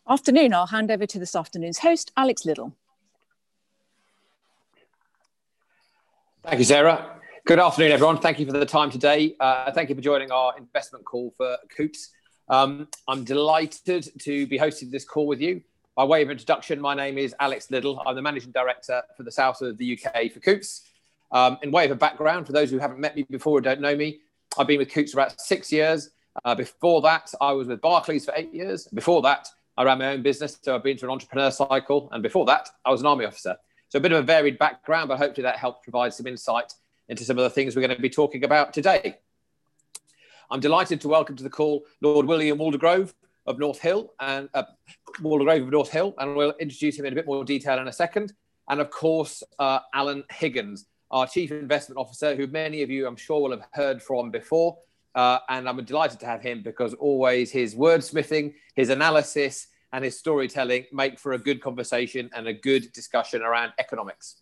Afternoon, I'll hand over to this afternoon's host, Alex Liddell. Thank you, Sarah. Good afternoon, everyone. Thank you for the time today. Thank you for joining our investment call for Coutts. I'm delighted to be hosting this call with you. By way of introduction, my name is Alex Liddell. I'm the Managing Director for the south of the UK for Coutts. In way of a background, for those who haven't met me before or don't know me, I've been with Coutts for about 6 years. Before that, I was with Barclays for 8 years. Before that, I ran my own business, so I've been through an entrepreneur cycle. And before that, I was an army officer. So a bit of a varied background, but hopefully that helps provide some insight into some of the things we're going to be talking about today. I'm delighted to welcome to the call Lord William Waldegrove of North Hill, and we'll introduce him in a bit more detail in a second. And of course, Alan Higgins, our Chief Investment Officer, who many of you, I'm sure, will have heard from before. And I'm delighted to have him because always his wordsmithing, his analysis, and his storytelling make for a good conversation and a good discussion around economics.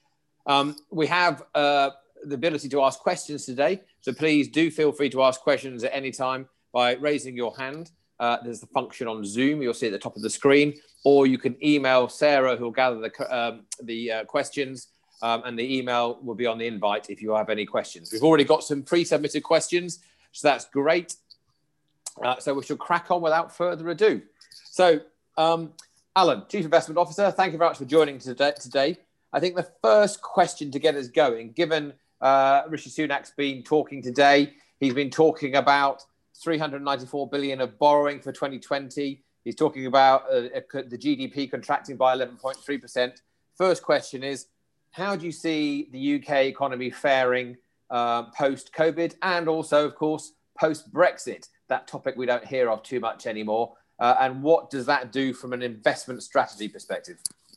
We have the ability to ask questions today, so please do feel free to ask questions at any time by raising your hand. There's the function on Zoom, you'll see at the top of the screen, or you can email Sarah, who will gather the questions, and the email will be on the invite if you have any questions. We've already got some pre-submitted questions, so that's great. So we shall crack on without further ado. So, Alan, Chief Investment Officer, thank you very much for joining today. I think the first question to get us going, given Rishi Sunak's been talking today, he's been talking about 394 billion of borrowing for 2020. He's talking about the GDP contracting by 11.3%. First question is, how do you see the UK economy faring post-COVID and also, of course, post-Brexit, that topic we don't hear of too much anymore? And what does that do from an investment strategy perspective?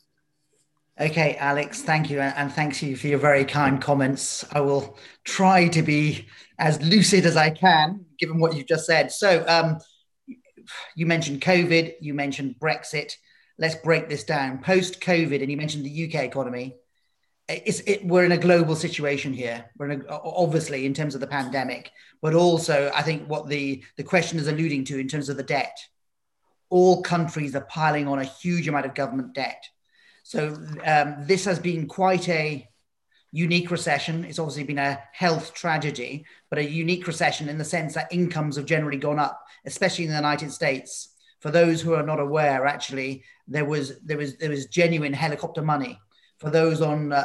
Okay, Alex, thank you. And thanks you for your very kind comments. I will try to be as lucid as I can, given what you've just said. So you mentioned COVID, you mentioned Brexit. Let's break this down. Post-COVID, and you mentioned the UK economy, we're in a global situation here. Obviously, in terms of the pandemic, but also I think what the question is alluding to in terms of the debt. All countries are piling on a huge amount of government debt. So this has been quite a unique recession. It's obviously been a health tragedy, but a unique recession in the sense that incomes have generally gone up, especially in the United States. For those who are not aware, actually, there was genuine helicopter money. For those on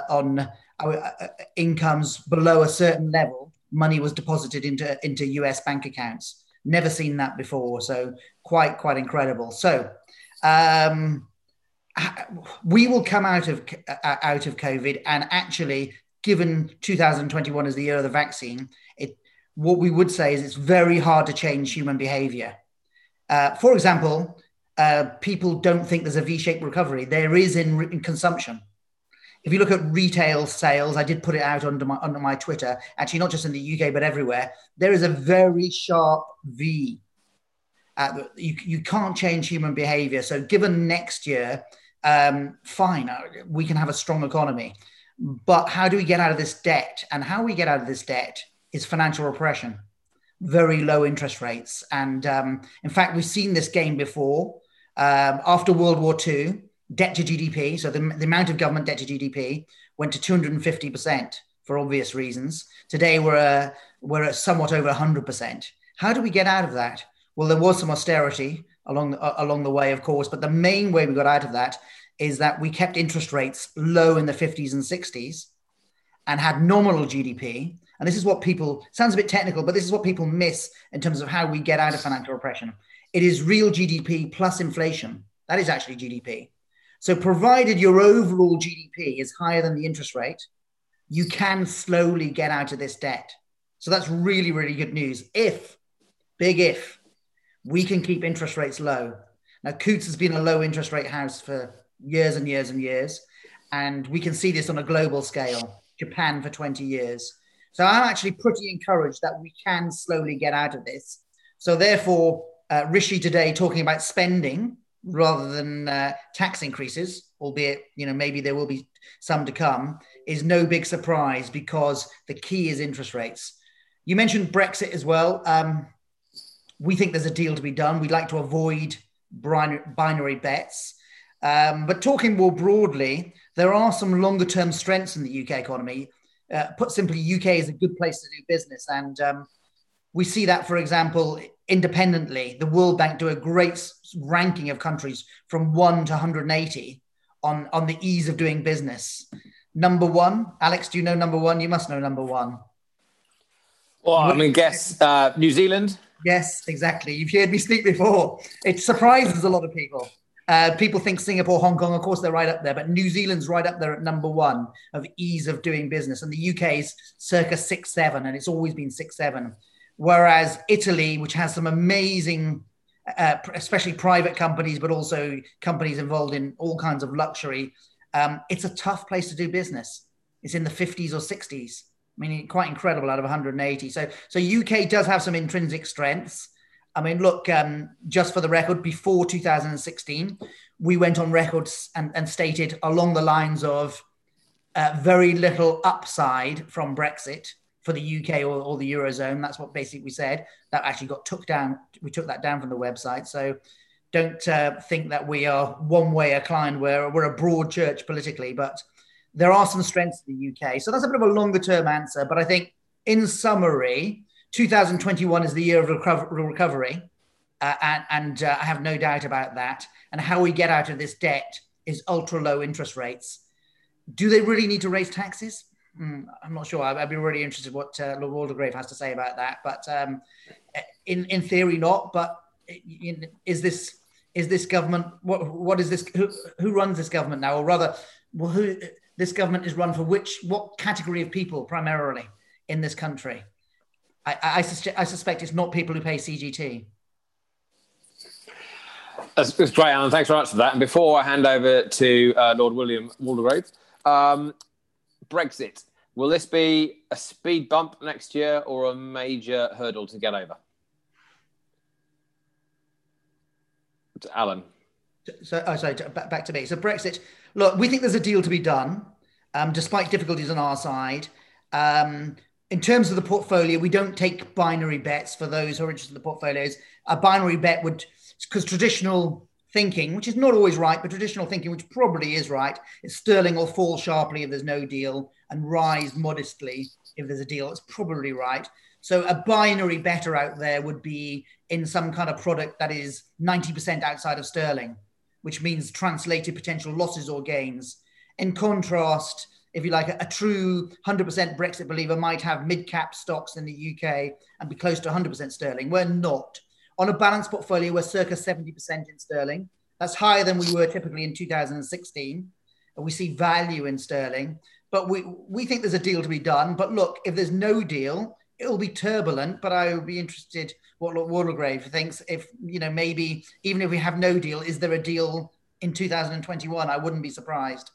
incomes below a certain level, money was deposited into US bank accounts. Never seen that before, so quite incredible. So we will come out of COVID, and actually, given 2021 as the year of the vaccine, what we would say is it's very hard to change human behavior. For example, people don't think there's a V-shaped recovery. There is in consumption. If you look at retail sales, I did put it out under my Twitter, actually not just in the UK, but everywhere, there is a very sharp V. You can't change human behavior. So given next year, fine, we can have a strong economy. But how do we get out of this debt? And how we get out of this debt is financial repression, very low interest rates. And in fact, we've seen this game before. After World War II, debt to GDP, so the amount of government debt to GDP went to 250% for obvious reasons. Today, we're at somewhat over 100%. How do we get out of that? Well, there was some austerity along the way, of course, but the main way we got out of that is that we kept interest rates low in the 50s and 60s and had nominal GDP. And this is what people, sounds a bit technical, but this is what people miss in terms of how we get out of financial repression. It is real GDP plus inflation. That is actually GDP. So provided your overall GDP is higher than the interest rate, you can slowly get out of this debt. So that's really, really good news. Big if, we can keep interest rates low. Now, Coutts has been a low interest rate house for years and years and years. And we can see this on a global scale, Japan for 20 years. So I'm actually pretty encouraged that we can slowly get out of this. So therefore, Rishi today talking about spending rather than tax increases, albeit, maybe there will be some to come, is no big surprise because the key is interest rates. You mentioned Brexit as well. We think there's a deal to be done. We'd like to avoid binary bets. But talking more broadly, there are some longer term strengths in the UK economy. Put simply, UK is a good place to do business. And we see that, for example, independently, the World Bank do a great ranking of countries from 1 to 180 on the ease of doing business. Number one, Alex, do you know number one? You must know number one. Well, I mean, guess New Zealand. Yes, exactly. You've heard me speak before. It surprises a lot of people. People think Singapore, Hong Kong, of course, they're right up there, but New Zealand's right up there at number one of ease of doing business. And the UK is circa 6, 7, and it's always been 6, 7. Whereas Italy, which has some amazing, especially private companies, but also companies involved in all kinds of luxury, it's a tough place to do business. It's in the 50s or 60s. I mean, quite incredible out of 180. So UK does have some intrinsic strengths. I mean, look, just for the record, before 2016, we went on record and stated along the lines of very little upside from Brexit for the UK or the Eurozone. That's what basically we said. That actually got took down. We took that down from the website. So don't think that we are one way inclined. We're a broad church politically, but there are some strengths in the UK. So that's a bit of a longer term answer. But I think in summary, 2021 is the year of recovery. And I have no doubt about that. And how we get out of this debt is ultra low interest rates. Do they really need to raise taxes? I'm not sure. I'd be really interested what Lord Waldegrave has to say about that. But in theory, not. But is this government? What is this? Who runs this government now? Or rather, this government is run for what category of people primarily in this country? I suspect it's not people who pay CGT. That's great, Alan. Thanks very much for that. And before I hand over to Lord William Waldegrave, Brexit. Will this be a speed bump next year or a major hurdle to get over? To Alan. Back to me. So Brexit, look, we think there's a deal to be done, despite difficulties on our side. In terms of the portfolio, we don't take binary bets for those who are interested in the portfolios. A binary bet would, because traditional thinking, which is not always right, but traditional thinking, which probably is right, is sterling will fall sharply if there's no deal and rise modestly if there's a deal. It's probably right. So a binary better out there would be in some kind of product that is 90% outside of sterling, which means translated potential losses or gains. In contrast, if you like, a true 100% Brexit believer might have mid-cap stocks in the UK and be close to 100% sterling. We're not. On a balanced portfolio, we're circa 70% in sterling. That's higher than we were typically in 2016. And we see value in sterling. But we think there's a deal to be done. But look, if there's no deal, it'll be turbulent. But I would be interested what Lord Waldegrave thinks. If, maybe even if we have no deal, is there a deal in 2021? I wouldn't be surprised.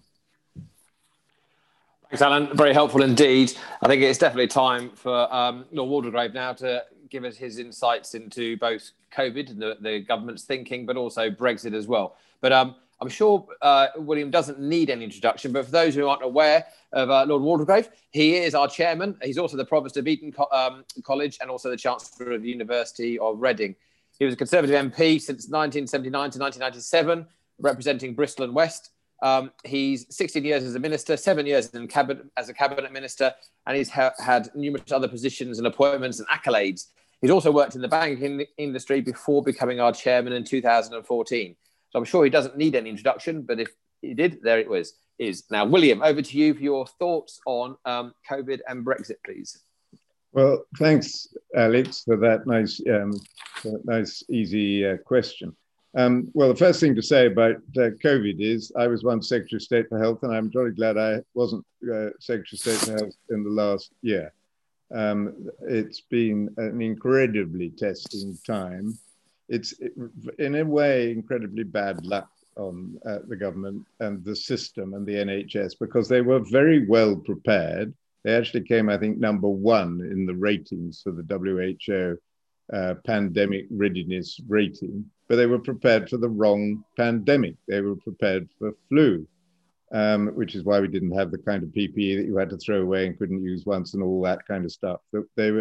Thanks, Alan. Very helpful indeed. I think it's definitely time for Lord Waldegrave now to give us his insights into both COVID and the government's thinking, but also Brexit as well. But I'm sure William doesn't need any introduction, but for those who aren't aware of Lord Waldegrave, he is our chairman. He's also the Provost of Eton College and also the Chancellor of the University of Reading. He was a Conservative MP since 1979 to 1997, representing Bristol and West. He's 16 years as a minister, 7 years as a cabinet minister, and he's had numerous other positions and appointments and accolades. He's also worked in the banking industry before becoming our chairman in 2014. So I'm sure he doesn't need any introduction, but if he did, there it is. Now, William, over to you for your thoughts on COVID and Brexit, please. Well, thanks, Alex, for that nice, easy question. Well, the first thing to say about COVID is I was once Secretary of State for Health, and I'm jolly glad I wasn't Secretary of State for Health in the last year. It's been an incredibly testing time. It's, in a way, incredibly bad luck on the government and the system and the NHS, because they were very well prepared. They actually came, I think, number one in the ratings for the WHO pandemic readiness rating, but they were prepared for the wrong pandemic. They were prepared for flu, which is why we didn't have the kind of PPE that you had to throw away and couldn't use once and all that kind of stuff.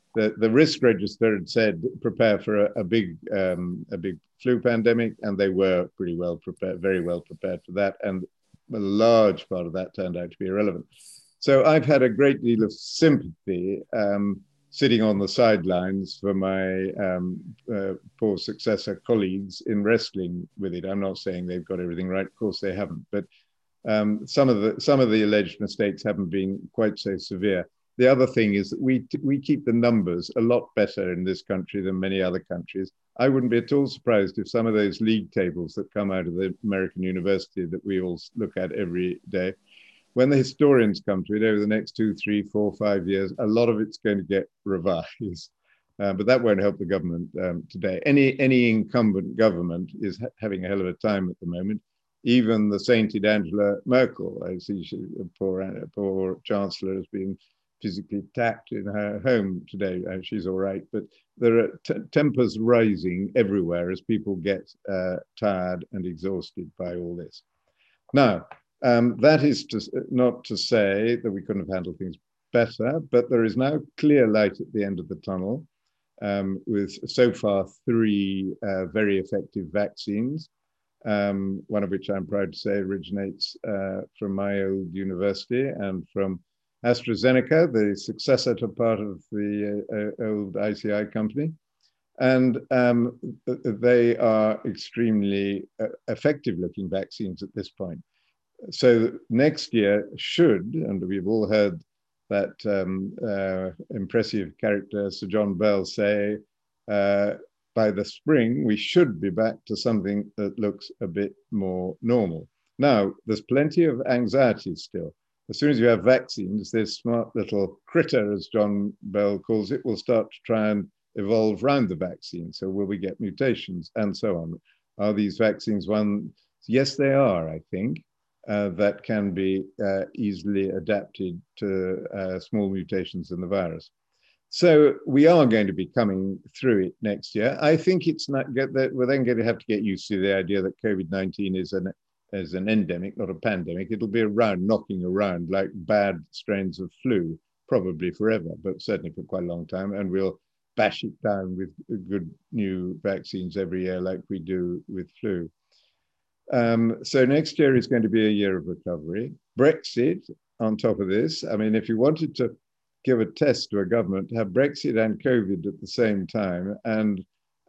the risk register had said prepare for a big flu pandemic, and they were pretty well prepared, very well prepared for that, and a large part of that turned out to be irrelevant. So I've had a great deal of sympathy sitting on the sidelines for my poor successor colleagues in wrestling with it. I'm not saying they've got everything right, of course they haven't, but some of the alleged mistakes haven't been quite so severe. The other thing is that we keep the numbers a lot better in this country than many other countries. I wouldn't be at all surprised if some of those league tables that come out of the American university that we all look at every day, when the historians come to it over the next 2, 3, 4, 5 years, a lot of it's going to get revised. But that won't help the government today. Any incumbent government is having a hell of a time at the moment. Even the sainted Angela Merkel, I see poor Chancellor has been physically attacked in her home today. She's all right, but there are tempers rising everywhere as people get tired and exhausted by all this. Now, that is not to say that we couldn't have handled things better, but there is now clear light at the end of the tunnel with so far 3 very effective vaccines, one of which I'm proud to say originates from my old university and from AstraZeneca, the successor to part of the old ICI company. And they are extremely effective looking vaccines at this point. So next year should, and we've all heard that impressive character Sir John Bell say, by the spring, we should be back to something that looks a bit more normal. Now, there's plenty of anxiety still. As soon as you have vaccines, this smart little critter, as John Bell calls it, will start to try and evolve around the vaccine. So will we get mutations and so on? Are these vaccines one? Yes, they are, I think, that can be easily adapted to small mutations in the virus. So we are going to be coming through it next year. I think it's not that we're then going to have to get used to the idea that COVID-19 is an endemic, not a pandemic. It'll be around, knocking around like bad strains of flu, probably forever, but certainly for quite a long time. And we'll bash it down with good new vaccines every year like we do with flu. So next year is going to be a year of recovery. Brexit on top of this. I mean, if you wanted to give a test to a government to have Brexit and COVID at the same time, and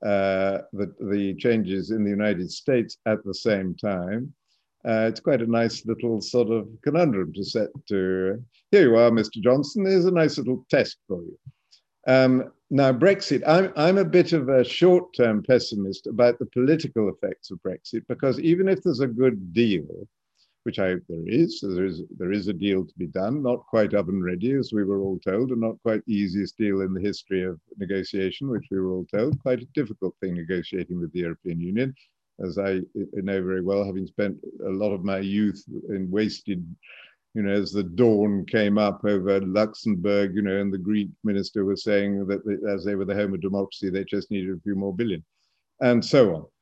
the changes in the United States at the same time, it's quite a nice little sort of conundrum to set to. Here you are, Mr. Johnson. There's a nice little test for you. Now, Brexit, I'm a bit of a short-term pessimist about the political effects of Brexit, because even if there's a good deal, which I hope there is a deal to be done, not quite oven ready, as we were all told, and not quite the easiest deal in the history of negotiation, which we were all told, quite a difficult thing negotiating with the European Union, as I know very well, having spent a lot of my youth in wasted, as the dawn came up over Luxembourg, and the Greek minister was saying that as they were the home of democracy, they just needed a few more billion, and so on.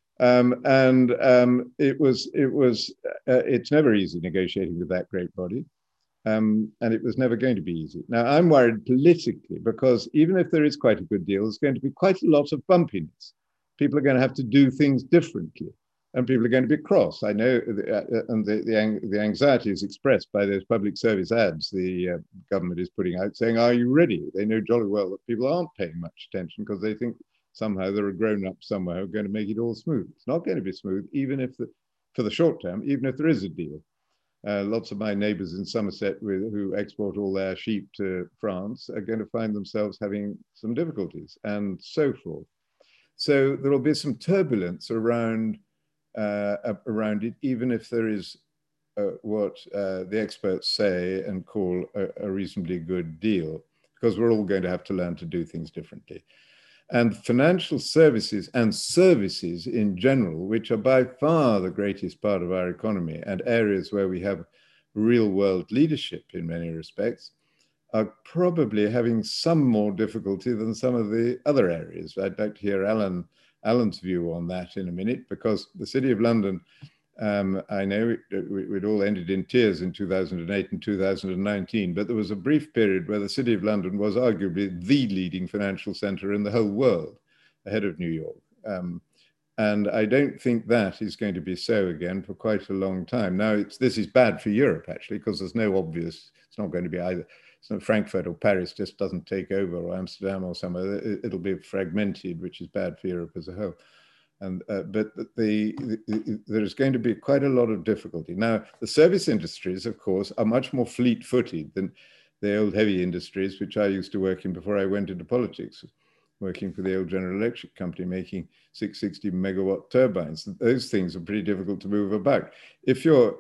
It's never easy negotiating with that great body, and it was never going to be easy. Now, I'm worried politically, because even if there is quite a good deal, there's going to be quite a lot of bumpiness. People are going to have to do things differently, and people are going to be cross. I know, and the anxiety is expressed by those public service ads the government is putting out saying, "Are you ready?" They know jolly well that people aren't paying much attention because they think somehow there are grown-ups somewhere who are going to make it all smooth. It's not going to be smooth, even if for the short term, even if there is a deal. Lots of my neighbours in Somerset who export all their sheep to France are going to find themselves having some difficulties, and so forth. So there will be some turbulence around it, even if there is what the experts say and call a reasonably good deal, because we're all going to have to learn to do things differently. And financial services and services in general, which are by far the greatest part of our economy and areas where we have real world leadership in many respects, are probably having some more difficulty than some of the other areas. I'd like to hear Alan's view on that in a minute, because the City of London I know it all ended in tears in 2008 and 2019, but there was a brief period where the City of London was arguably the leading financial centre in the whole world, ahead of New York. And I don't think that is going to be so again for quite a long time. Now, this is bad for Europe, actually, because there's no obvious, it's not going to be either. So Frankfurt or Paris just doesn't take over, or Amsterdam or somewhere. It'll be fragmented, which is bad for Europe as a whole. And but there's going to be quite a lot of difficulty. Now, the service industries, of course, are much more fleet-footed than the old heavy industries, which I used to work in before I went into politics, working for the old General Electric company, making 660 megawatt turbines. Those things are pretty difficult to move about. If you're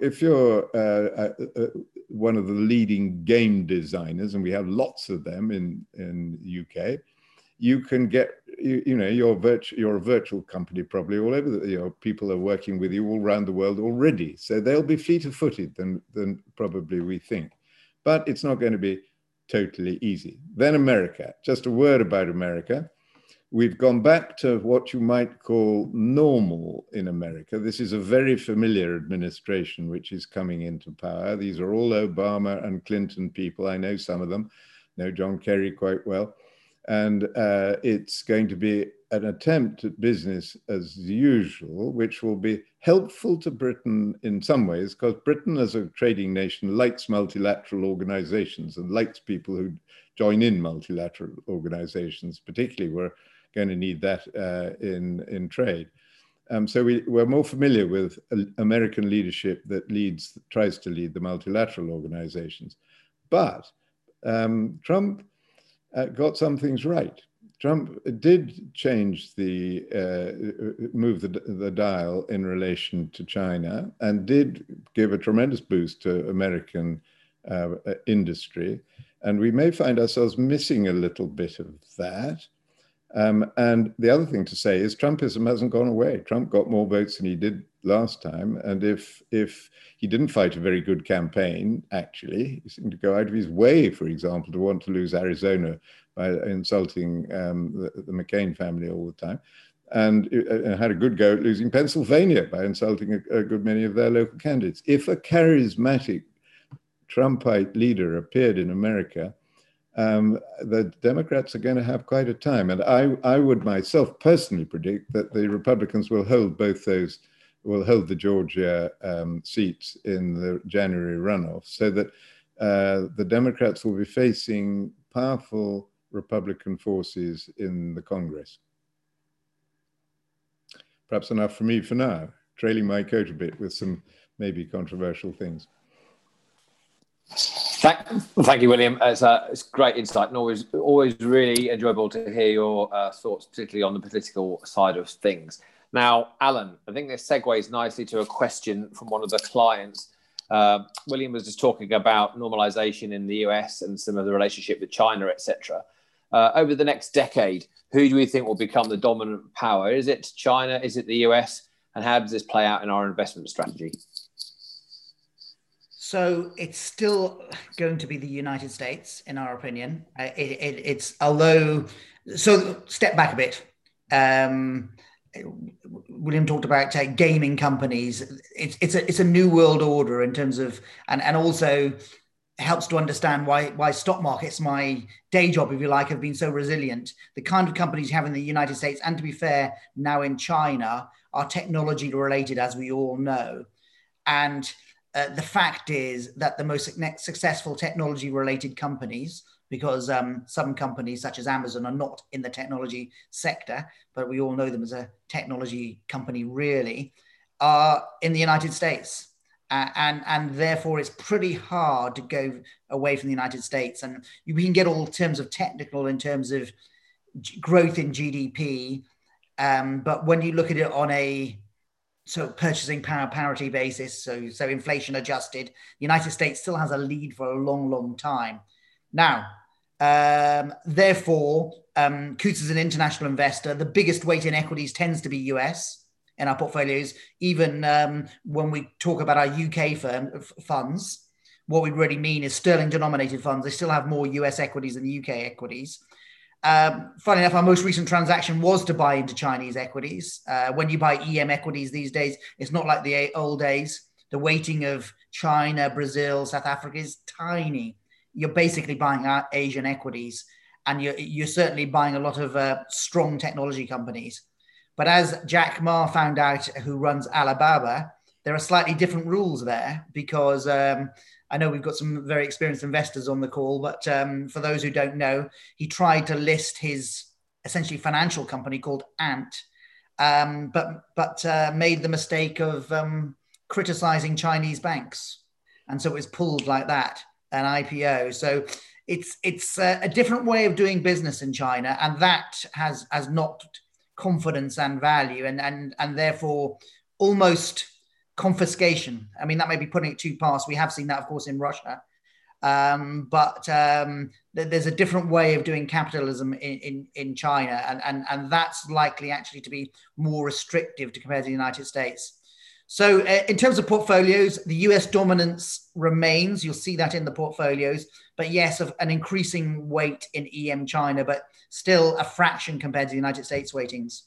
one of the leading game designers, and we have lots of them in the UK, you can get, you're a virtual company probably all over, people are working with you all around the world already. So they'll be fleeter footed than probably we think. But it's not going to be totally easy. Then America, just a word about America. We've gone back to what you might call normal in America. This is a very familiar administration which is coming into power. These are all Obama and Clinton people. I know some of them, know John Kerry quite well. And it's going to be an attempt at business as usual, which will be helpful to Britain in some ways, because Britain as a trading nation likes multilateral organizations and likes people who join in multilateral organizations. Particularly, we're going to need that in trade. So we're more familiar with American leadership that tries to lead the multilateral organizations. But Trump got some things right. Trump did change move the dial in relation to China, and did give a tremendous boost to American industry. And we may find ourselves missing a little bit of that. And the other thing to say is Trumpism hasn't gone away. Trump got more votes than he did last time. And if he didn't fight a very good campaign, actually, he seemed to go out of his way, for example, to want to lose Arizona by insulting the McCain family all the time, and had a good go at losing Pennsylvania by insulting a good many of their local candidates. If a charismatic Trumpite leader appeared in America, the Democrats are going to have quite a time. And I would myself personally predict that the Republicans will hold the Georgia seats in the January runoff, so that the Democrats will be facing powerful Republican forces in the Congress. Perhaps enough for me for now, trailing my coat a bit with some maybe controversial things. Thank you, William. It's great insight, and always really enjoyable to hear your thoughts, particularly on the political side of things. Now, Alan, I think this segues nicely to a question from one of the clients. William was just talking about normalization in the US and some of the relationship with China, etc. Over the next decade, who do we think will become the dominant power? Is it China? Is it the US? And how does this play out in our investment strategy? So it's still going to be the United States, in our opinion. Although, step back a bit. William talked about gaming companies. It's a new world order in terms of, and also helps to understand why stock markets, my day job, if you like, have been so resilient. The kind of companies you have in the United States, and to be fair, now in China, are technology related, as we all know. And the fact is that the most successful technology related companies, because some companies such as Amazon are not in the technology sector, but we all know them as a technology company really, are in the United States. And therefore it's pretty hard to go away from the United States. And we can get all terms of technical in terms of growth in GDP. But when you look at it on a purchasing power parity basis, so inflation adjusted, the United States still has a lead for a long, long time. Now, therefore, Coutts is an international investor. The biggest weight in equities tends to be US in our portfolios. Even when we talk about our UK funds, what we really mean is sterling denominated funds. They still have more US equities than UK equities. Funny enough, our most recent transaction was to buy into Chinese equities. When you buy EM equities these days, it's not like the old days. The weighting of China, Brazil, South Africa is tiny. You're basically buying Asian equities, and you're certainly buying a lot of strong technology companies. But as Jack Ma found out, who runs Alibaba, there are slightly different rules there because I know we've got some very experienced investors on the call, but for those who don't know, he tried to list his essentially financial company called Ant, but made the mistake of criticizing Chinese banks. And so it was pulled like that, an IPO. So it's a different way of doing business in China, and that has knocked confidence and value, and therefore almost confiscation. I mean, that may be putting it too fast. We have seen that, of course, in Russia. But there's a different way of doing capitalism in China, and that's likely actually to be more restrictive to compare to the United States. So in terms of portfolios, the US dominance remains. You'll see that in the portfolios. But yes, of an increasing weight in EM China, but still a fraction compared to the United States weightings.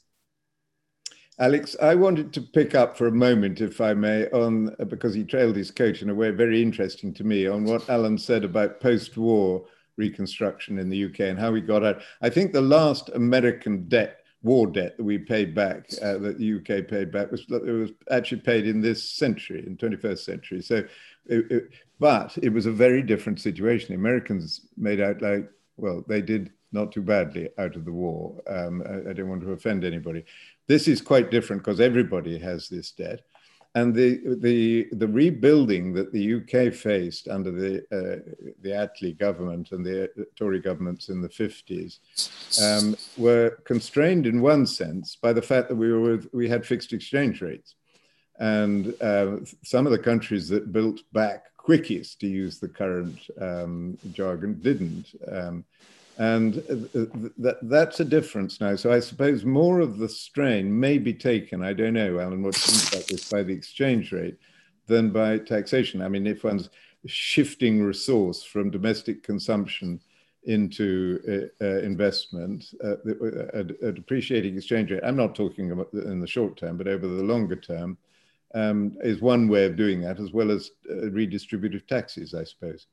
Alex, I wanted to pick up for a moment, if I may, on because he trailed his coat in a way very interesting to me, on what Alan said about post-war reconstruction in the UK and how we got out. I think the last American war debt that we paid back, that the UK paid back, it was actually paid in this century, in 21st century. So, but it was a very different situation. The Americans made out like, well, they did not too badly out of the war. I don't want to offend anybody. This is quite different because everybody has this debt. And the rebuilding that the UK faced under the Attlee government and the Tory governments in the 50s were constrained in one sense by the fact that we had fixed exchange rates. And some of the countries that built back quickest, to use the current jargon, didn't. And that's a difference now. So I suppose more of the strain may be taken, I don't know, Alan, what you think about this, by the exchange rate than by taxation. I mean, if one's shifting resource from domestic consumption into investment, a depreciating exchange rate, I'm not talking about in the short term, but over the longer term, is one way of doing that, as well as redistributive taxes, I suppose.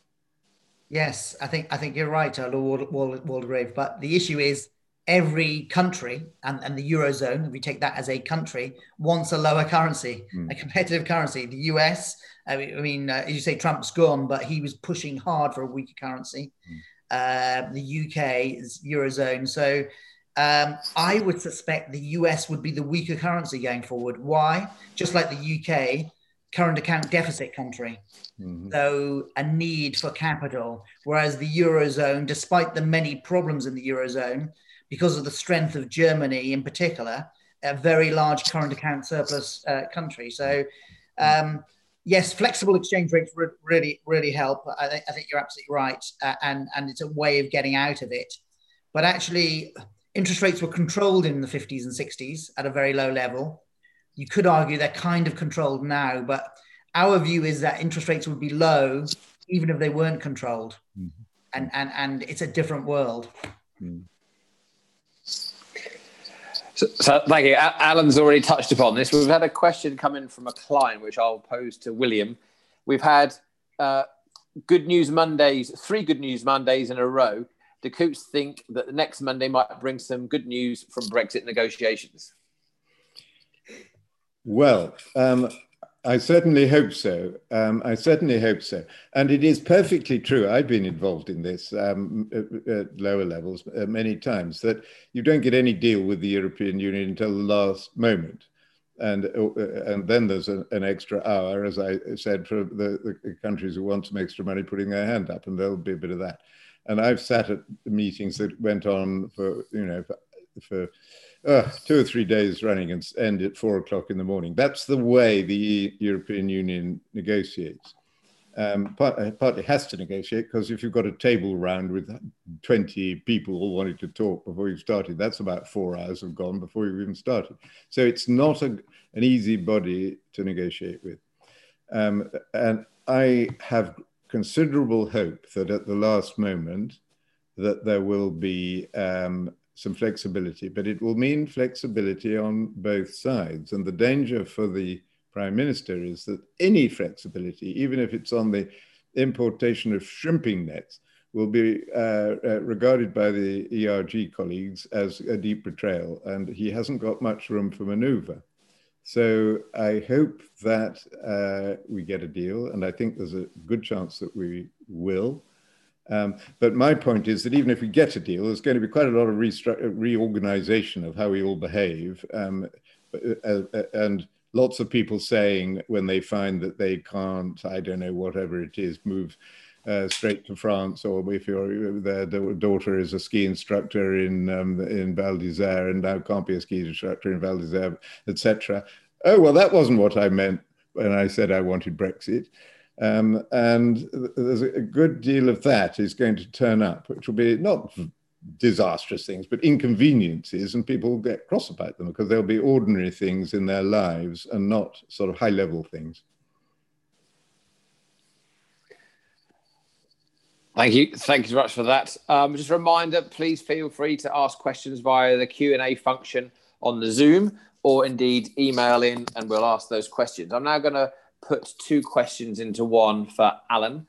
Yes, I think you're right, Lord Waldegrave. But the issue is every country and the Eurozone, if we take that as a country, wants a lower currency, a competitive currency. The US, I mean, as you say, Trump's gone, but he was pushing hard for a weaker currency. The UK is Eurozone. So I would suspect the US would be the weaker currency going forward. Why? Just like the UK, current account deficit country. So a need for capital, whereas the Eurozone, despite the many problems in the Eurozone, because of the strength of Germany in particular, a very large current account surplus country. So yes, flexible exchange rates really help. I think you're absolutely right. And it's a way of getting out of it. But actually, interest rates were controlled in the 50s and 60s at a very low level. You could argue they're kind of controlled now, but our view is that interest rates would be low even if they weren't controlled. And it's a different world. So thank you. Alan's already touched upon this. We've had a question come in from a client, which I'll pose to William. We've had Good News Mondays, 3 Good News Mondays in a row. Do Coutts think that the next Monday might bring some good news from Brexit negotiations? Well, I certainly hope so. I certainly hope so. And it is perfectly true. I've been involved in this at lower levels many times, that you don't get any deal with the European Union until the last moment. And then there's an extra hour, as I said, for the countries who want some extra money putting their hand up, and there'll be a bit of that. And I've sat at meetings that went on for 2 or 3 days running and end at 4 o'clock in the morning. That's the way the European Union negotiates. Partly has to negotiate, because if you've got a table round with 20 people all wanting to talk before you've started, that's about 4 hours have gone before you've even started. So it's not an easy body to negotiate with. And I have considerable hope that at the last moment, that there will be some flexibility, but it will mean flexibility on both sides. And the danger for the Prime Minister is that any flexibility, even if it's on the importation of shrimping nets, will be regarded by the ERG colleagues as a deep betrayal, and he hasn't got much room for maneuver. So I hope that we get a deal, and I think there's a good chance that we will. But my point is that even if we get a deal, there's going to be quite a lot of reorganization of how we all behave, and lots of people saying when they find that they can't, I don't know, whatever it is, move straight to France, or if their daughter is a ski instructor in Val d'Isère and now can't be a ski instructor in Val d'Isère, etc. Oh, well, that wasn't what I meant when I said I wanted Brexit. And there's a good deal of that is going to turn up, which will be not disastrous things, but inconveniences, and people will get cross about them because they'll be ordinary things in their lives and not sort of high-level things. Thank you. Thank you so much for that. Just a reminder, please feel free to ask questions via the Q&A function on the Zoom, or indeed email in and we'll ask those questions. I'm now going to put two questions into one for Alan.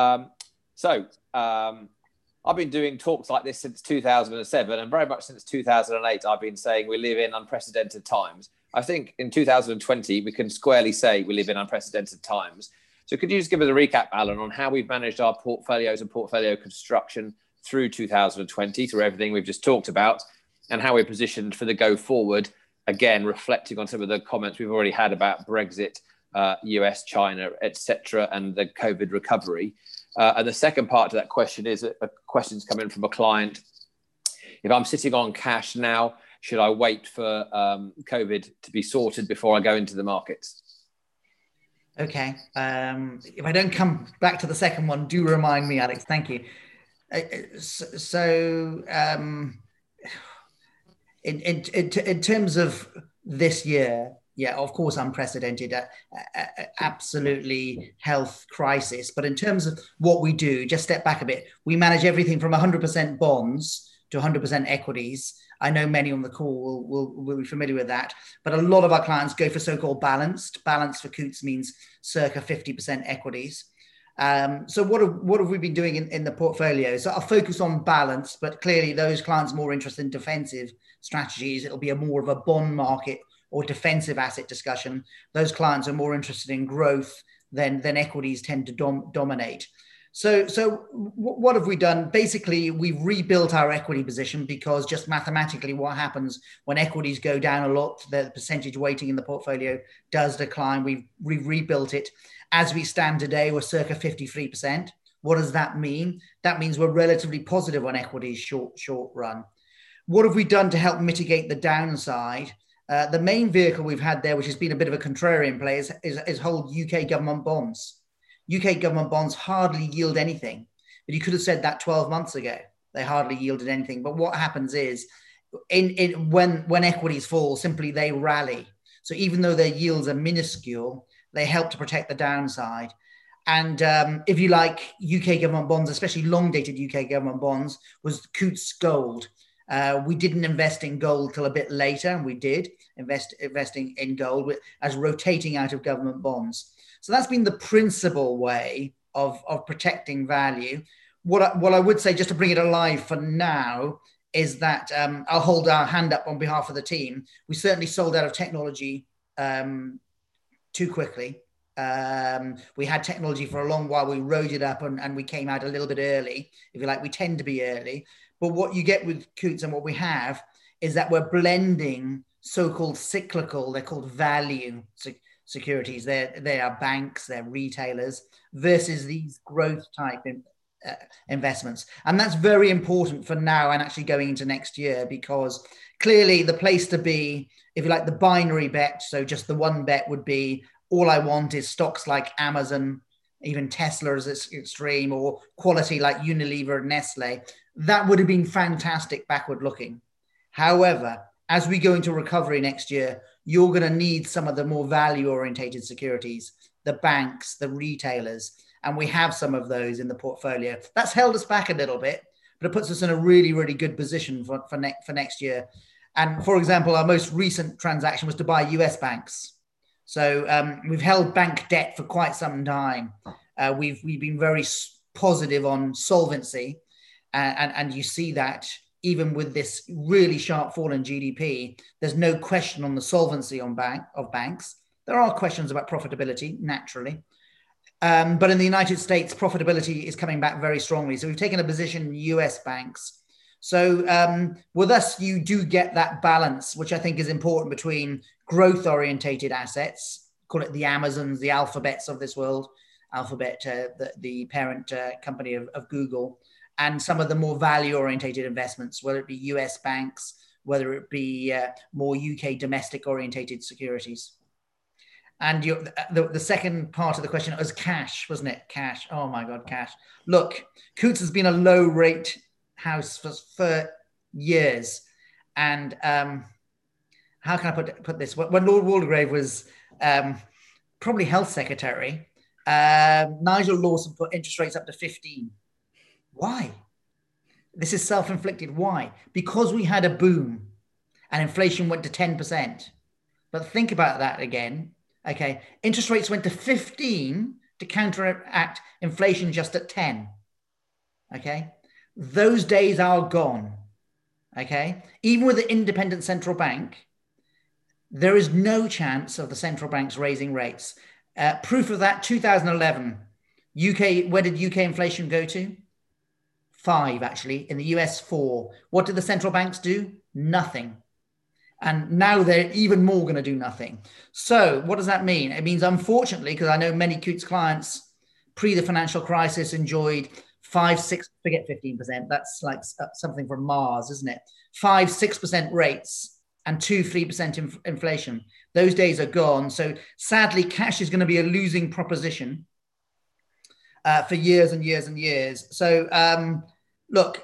I've been doing talks like this since 2007, and very much since 2008, I've been saying we live in unprecedented times. I think in 2020, we can squarely say we live in unprecedented times. So could you just give us a recap, Alan, on how we've managed our portfolios and portfolio construction through 2020, through everything we've just talked about, and how we're positioned for the go forward, again, reflecting on some of the comments we've already had about Brexit, US, China, etc., and the COVID recovery. And the second part to that question is a question's come in from a client. If I'm sitting on cash now, should I wait for COVID to be sorted before I go into the markets? Okay. If I don't come back to the second one, do remind me, Alex. Thank you. In terms of this year, yeah, of course, unprecedented, absolutely health crisis. But in terms of what we do, just step back a bit. We manage everything from 100% bonds to 100% equities. I know many on the call will be familiar with that. But a lot of our clients go for so-called balanced. Balanced for Coutts means circa 50% equities. So what have we been doing in the portfolio? So I'll focus on balance, but clearly those clients more interested in defensive strategies. It'll be more of a bond market or defensive asset discussion. Those clients are more interested in growth than equities tend to dominate. So what have we done? Basically, we've rebuilt our equity position because just mathematically what happens when equities go down a lot, the percentage weighting in the portfolio does decline. We've rebuilt it. As we stand today, we're circa 53%. What does that mean? That means we're relatively positive on equities short run. What have we done to help mitigate the downside? The main vehicle we've had there, which has been a bit of a contrarian play, is hold UK government bonds. UK government bonds hardly yield anything, but you could have said that 12 months ago. They hardly yielded anything. But what happens is, when equities fall, simply they rally. So even though their yields are minuscule, they help to protect the downside. And if you like, UK government bonds, especially long-dated UK government bonds, was Coutts gold. We didn't invest in gold till a bit later, and we did investing in gold as rotating out of government bonds. So that's been the principal way of protecting value. What I would say, just to bring it alive for now, is that I'll hold our hand up on behalf of the team. We certainly sold out of technology too quickly. We had technology for a long while. We rode it up and we came out a little bit early. If you like, we tend to be early. But what you get with Coutts and what we have is that we're blending so-called cyclical, they're called value securities. They are banks, they're retailers, versus these growth type investments. And that's very important for now and actually going into next year, because clearly the place to be, if you like, the binary bet, so just the one bet would be, all I want is stocks like Amazon, even Tesla as its extreme, or quality like Unilever and Nestle. That would have been fantastic backward looking. However, as we go into recovery next year, you're going to need some of the more value orientated securities, the banks, the retailers, and we have some of those in the portfolio. That's held us back a little bit, but it puts us in a really, really good position for next year. And for example, our most recent transaction was to buy US banks. So we've held bank debt for quite some time. We've been very positive on solvency, and you see that even with this really sharp fall in GDP, there's no question on the solvency of banks. There are questions about profitability, naturally. But in the United States, profitability is coming back very strongly. So we've taken a position in US banks. So with us, you do get that balance, which I think is important between growth-orientated assets, call it the Amazons, the Alphabets of this world, Alphabet, the parent company of Google, and some of the more value-orientated investments, whether it be US banks, whether it be more UK domestic-orientated securities. And the second part of the question was cash, wasn't it? Cash. Oh my God, cash. Look, Coutts has been a low-rate house for years, and how can I put this? When Lord Waldegrave was probably health secretary, Nigel Lawson put interest rates up to 15. Why? This is self-inflicted. Why? Because we had a boom and inflation went to 10%. But think about that again. Okay, interest rates went to 15 to counteract inflation just at 10. Okay, those days are gone. Okay, even with the independent central bank, there is no chance of the central banks raising rates. Proof of that, 2011, UK, where did UK inflation go to? 5, actually. In the US, 4. What did the central banks do? Nothing. And now they're even more going to do nothing. So what does that mean? It means, unfortunately, because I know many Coutts clients pre the financial crisis enjoyed 5, 6, forget 15%. That's like something from Mars, isn't it? 5, 6% rates and 2, 3% inflation. Those days are gone. So sadly, cash is going to be a losing proposition for years and years and years. So look,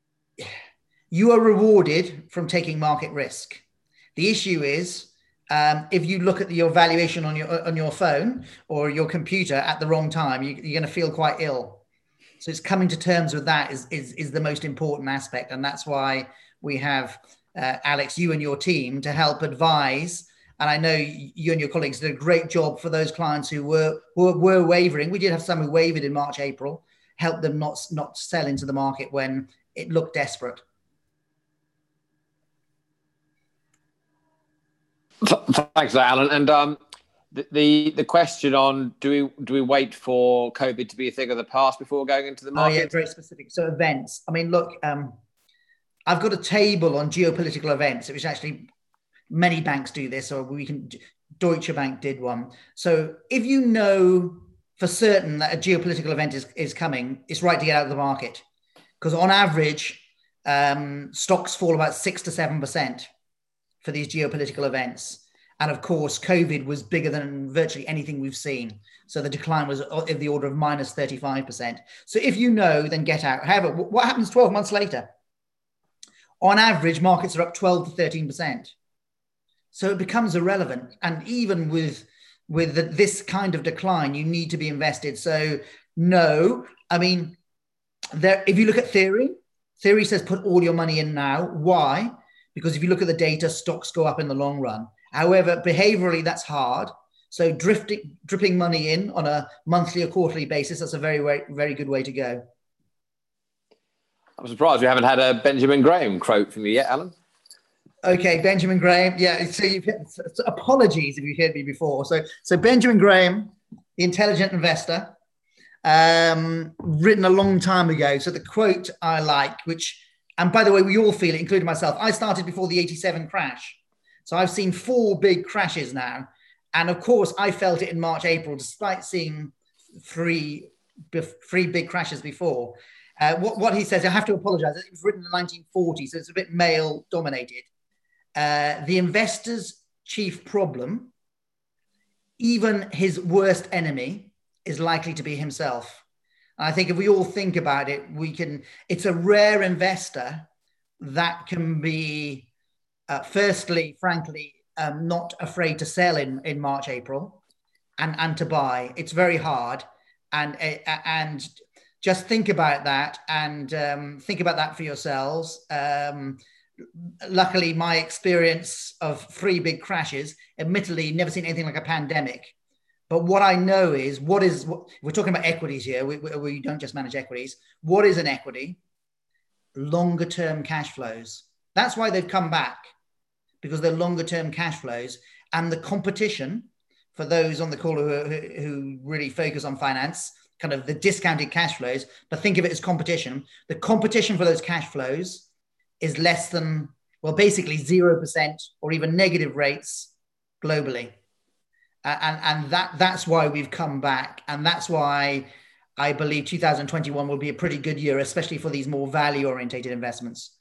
you are rewarded from taking market risk. The issue is, if you look at your valuation on your phone or your computer at the wrong time, you're going to feel quite ill. So it's coming to terms with that is the most important aspect, and that's why we have Alex, you and your team, to help advise. And I know you and your colleagues did a great job for those clients who were wavering. We did have some who wavered in March, April, help them not sell into the market when it looked desperate. Thanks for that, Alan. And the question on do we wait for COVID to be a thing of the past before going into the market? Oh yeah, very specific. So events. I mean, look, I've got a table on geopolitical events, which actually many banks do this, or Deutsche Bank did one. So if you know for certain that a geopolitical event is coming, it's right to get out of the market, because on average, stocks fall about 6 to 7% for these geopolitical events. And of course, COVID was bigger than virtually anything we've seen. So the decline was of the order of minus 35%. So if you know, then get out. However, what happens 12 months later? On average, markets are up 12 to 13%. So it becomes irrelevant. And even with this kind of decline, you need to be invested. So no, I mean, if you look at theory says put all your money in now. Why? Because if you look at the data, stocks go up in the long run. However, behaviorally, that's hard. So dripping money in on a monthly or quarterly basis, that's a very, very good way to go. I'm surprised we haven't had a Benjamin Graham quote from you yet, Alan. Okay, Benjamin Graham. Yeah, so apologies if you heard me before. So Benjamin Graham, the intelligent investor, written a long time ago. So the quote I like, and by the way, we all feel it, including myself. I started before the 87 crash. So I've seen 4 big crashes now. And of course, I felt it in March, April, despite seeing 3 big crashes before. What he says, I have to apologize. It was written in the 1940s, so it's a bit male dominated. The investor's chief problem, even his worst enemy, is likely to be himself. And I think if we all think about it, it's a rare investor that can be, firstly, frankly, not afraid to sell in March, April and to buy. It's very hard. And just think about that and think about that for yourselves. Luckily, my experience of 3 big crashes, admittedly, never seen anything like a pandemic. But what I know is, we're talking about equities here. We don't just manage equities. What is an equity? Longer term cash flows. That's why they've come back, because they're longer term cash flows. And the competition, for those on the call who really focus on finance, kind of the discounted cash flows, but think of it as competition. The competition for those cash flows is less than, well, basically 0% or even negative rates globally. And that's why we've come back. And that's why I believe 2021 will be a pretty good year, especially for these more value-orientated investments.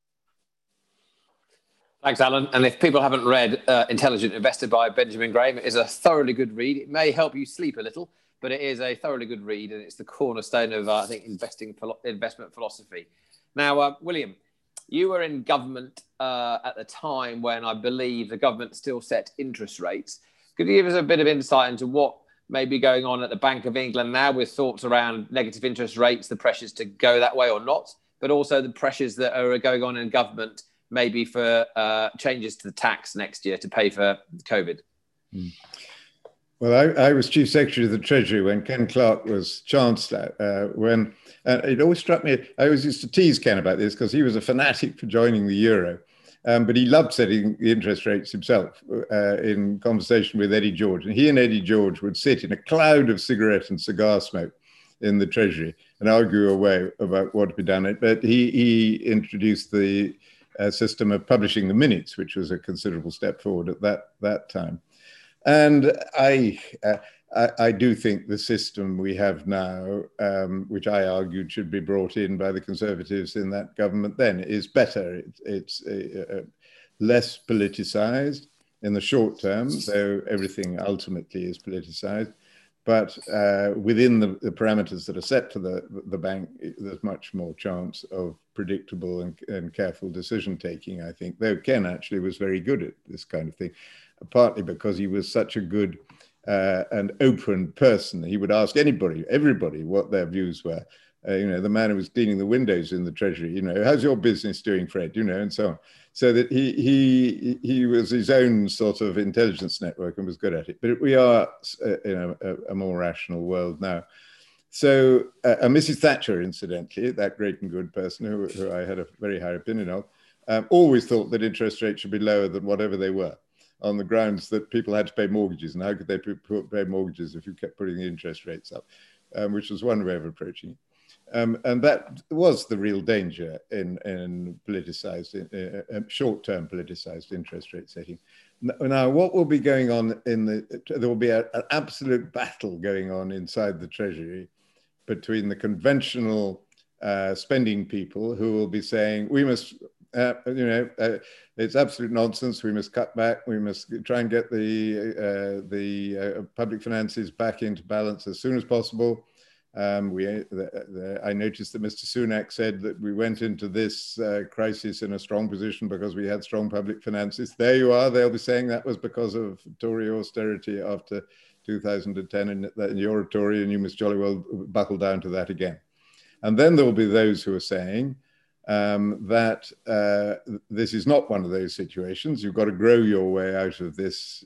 Thanks, Alan. And if people haven't read Intelligent Investor by Benjamin Graham, it is a thoroughly good read. It may help you sleep a little, but it is a thoroughly good read, and it's the cornerstone of, I think, investment philosophy. Now, William, you were in government at the time when I believe the government still set interest rates. Could you give us a bit of insight into what may be going on at the Bank of England now, with thoughts around negative interest rates, the pressures to go that way or not, but also the pressures that are going on in government, maybe for changes to the tax next year to pay for COVID? Well, I was Chief Secretary of the Treasury when Ken Clarke was Chancellor. It always struck me, I always used to tease Ken about this because he was a fanatic for joining the euro. But he loved setting the interest rates himself in conversation with Eddie George. And he and Eddie George would sit in a cloud of cigarette and cigar smoke in the Treasury and argue away about what to be done. But he introduced the system of publishing the minutes, which was a considerable step forward at that time. And I do think the system we have now, which I argued should be brought in by the Conservatives in that government then, is better. It's less politicized in the short term, though everything ultimately is politicized. But within the parameters that are set for the bank, there's much more chance of predictable and careful decision taking, I think, though Ken actually was very good at this kind of thing, partly because he was such a good an open person. He would ask everybody what their views were. The man who was cleaning the windows in the Treasury, how's your business doing, Fred, and so on. So that he was his own sort of intelligence network and was good at it. But we are in a more rational world now. So Mrs. Thatcher, incidentally, that great and good person who I had a very high opinion of, always thought that interest rates should be lower than whatever they were, on the grounds that people had to pay mortgages, and how could they pay mortgages if you kept putting the interest rates up, which was one way of approaching it. And that was the real danger in politicized, short-term politicized interest rate setting. Now, what will be going on there will be an absolute battle going on inside the Treasury between the conventional spending people who will be saying, we must, it's absolute nonsense. We must cut back. We must try and get the public finances back into balance as soon as possible. I noticed that Mr. Sunak said that we went into this crisis in a strong position because we had strong public finances. There you are. They'll be saying that was because of Tory austerity after 2010, and you're a Tory and you must jolly well buckle down to that again. And then there will be those who are saying that this is not one of those situations. You've got to grow your way out of this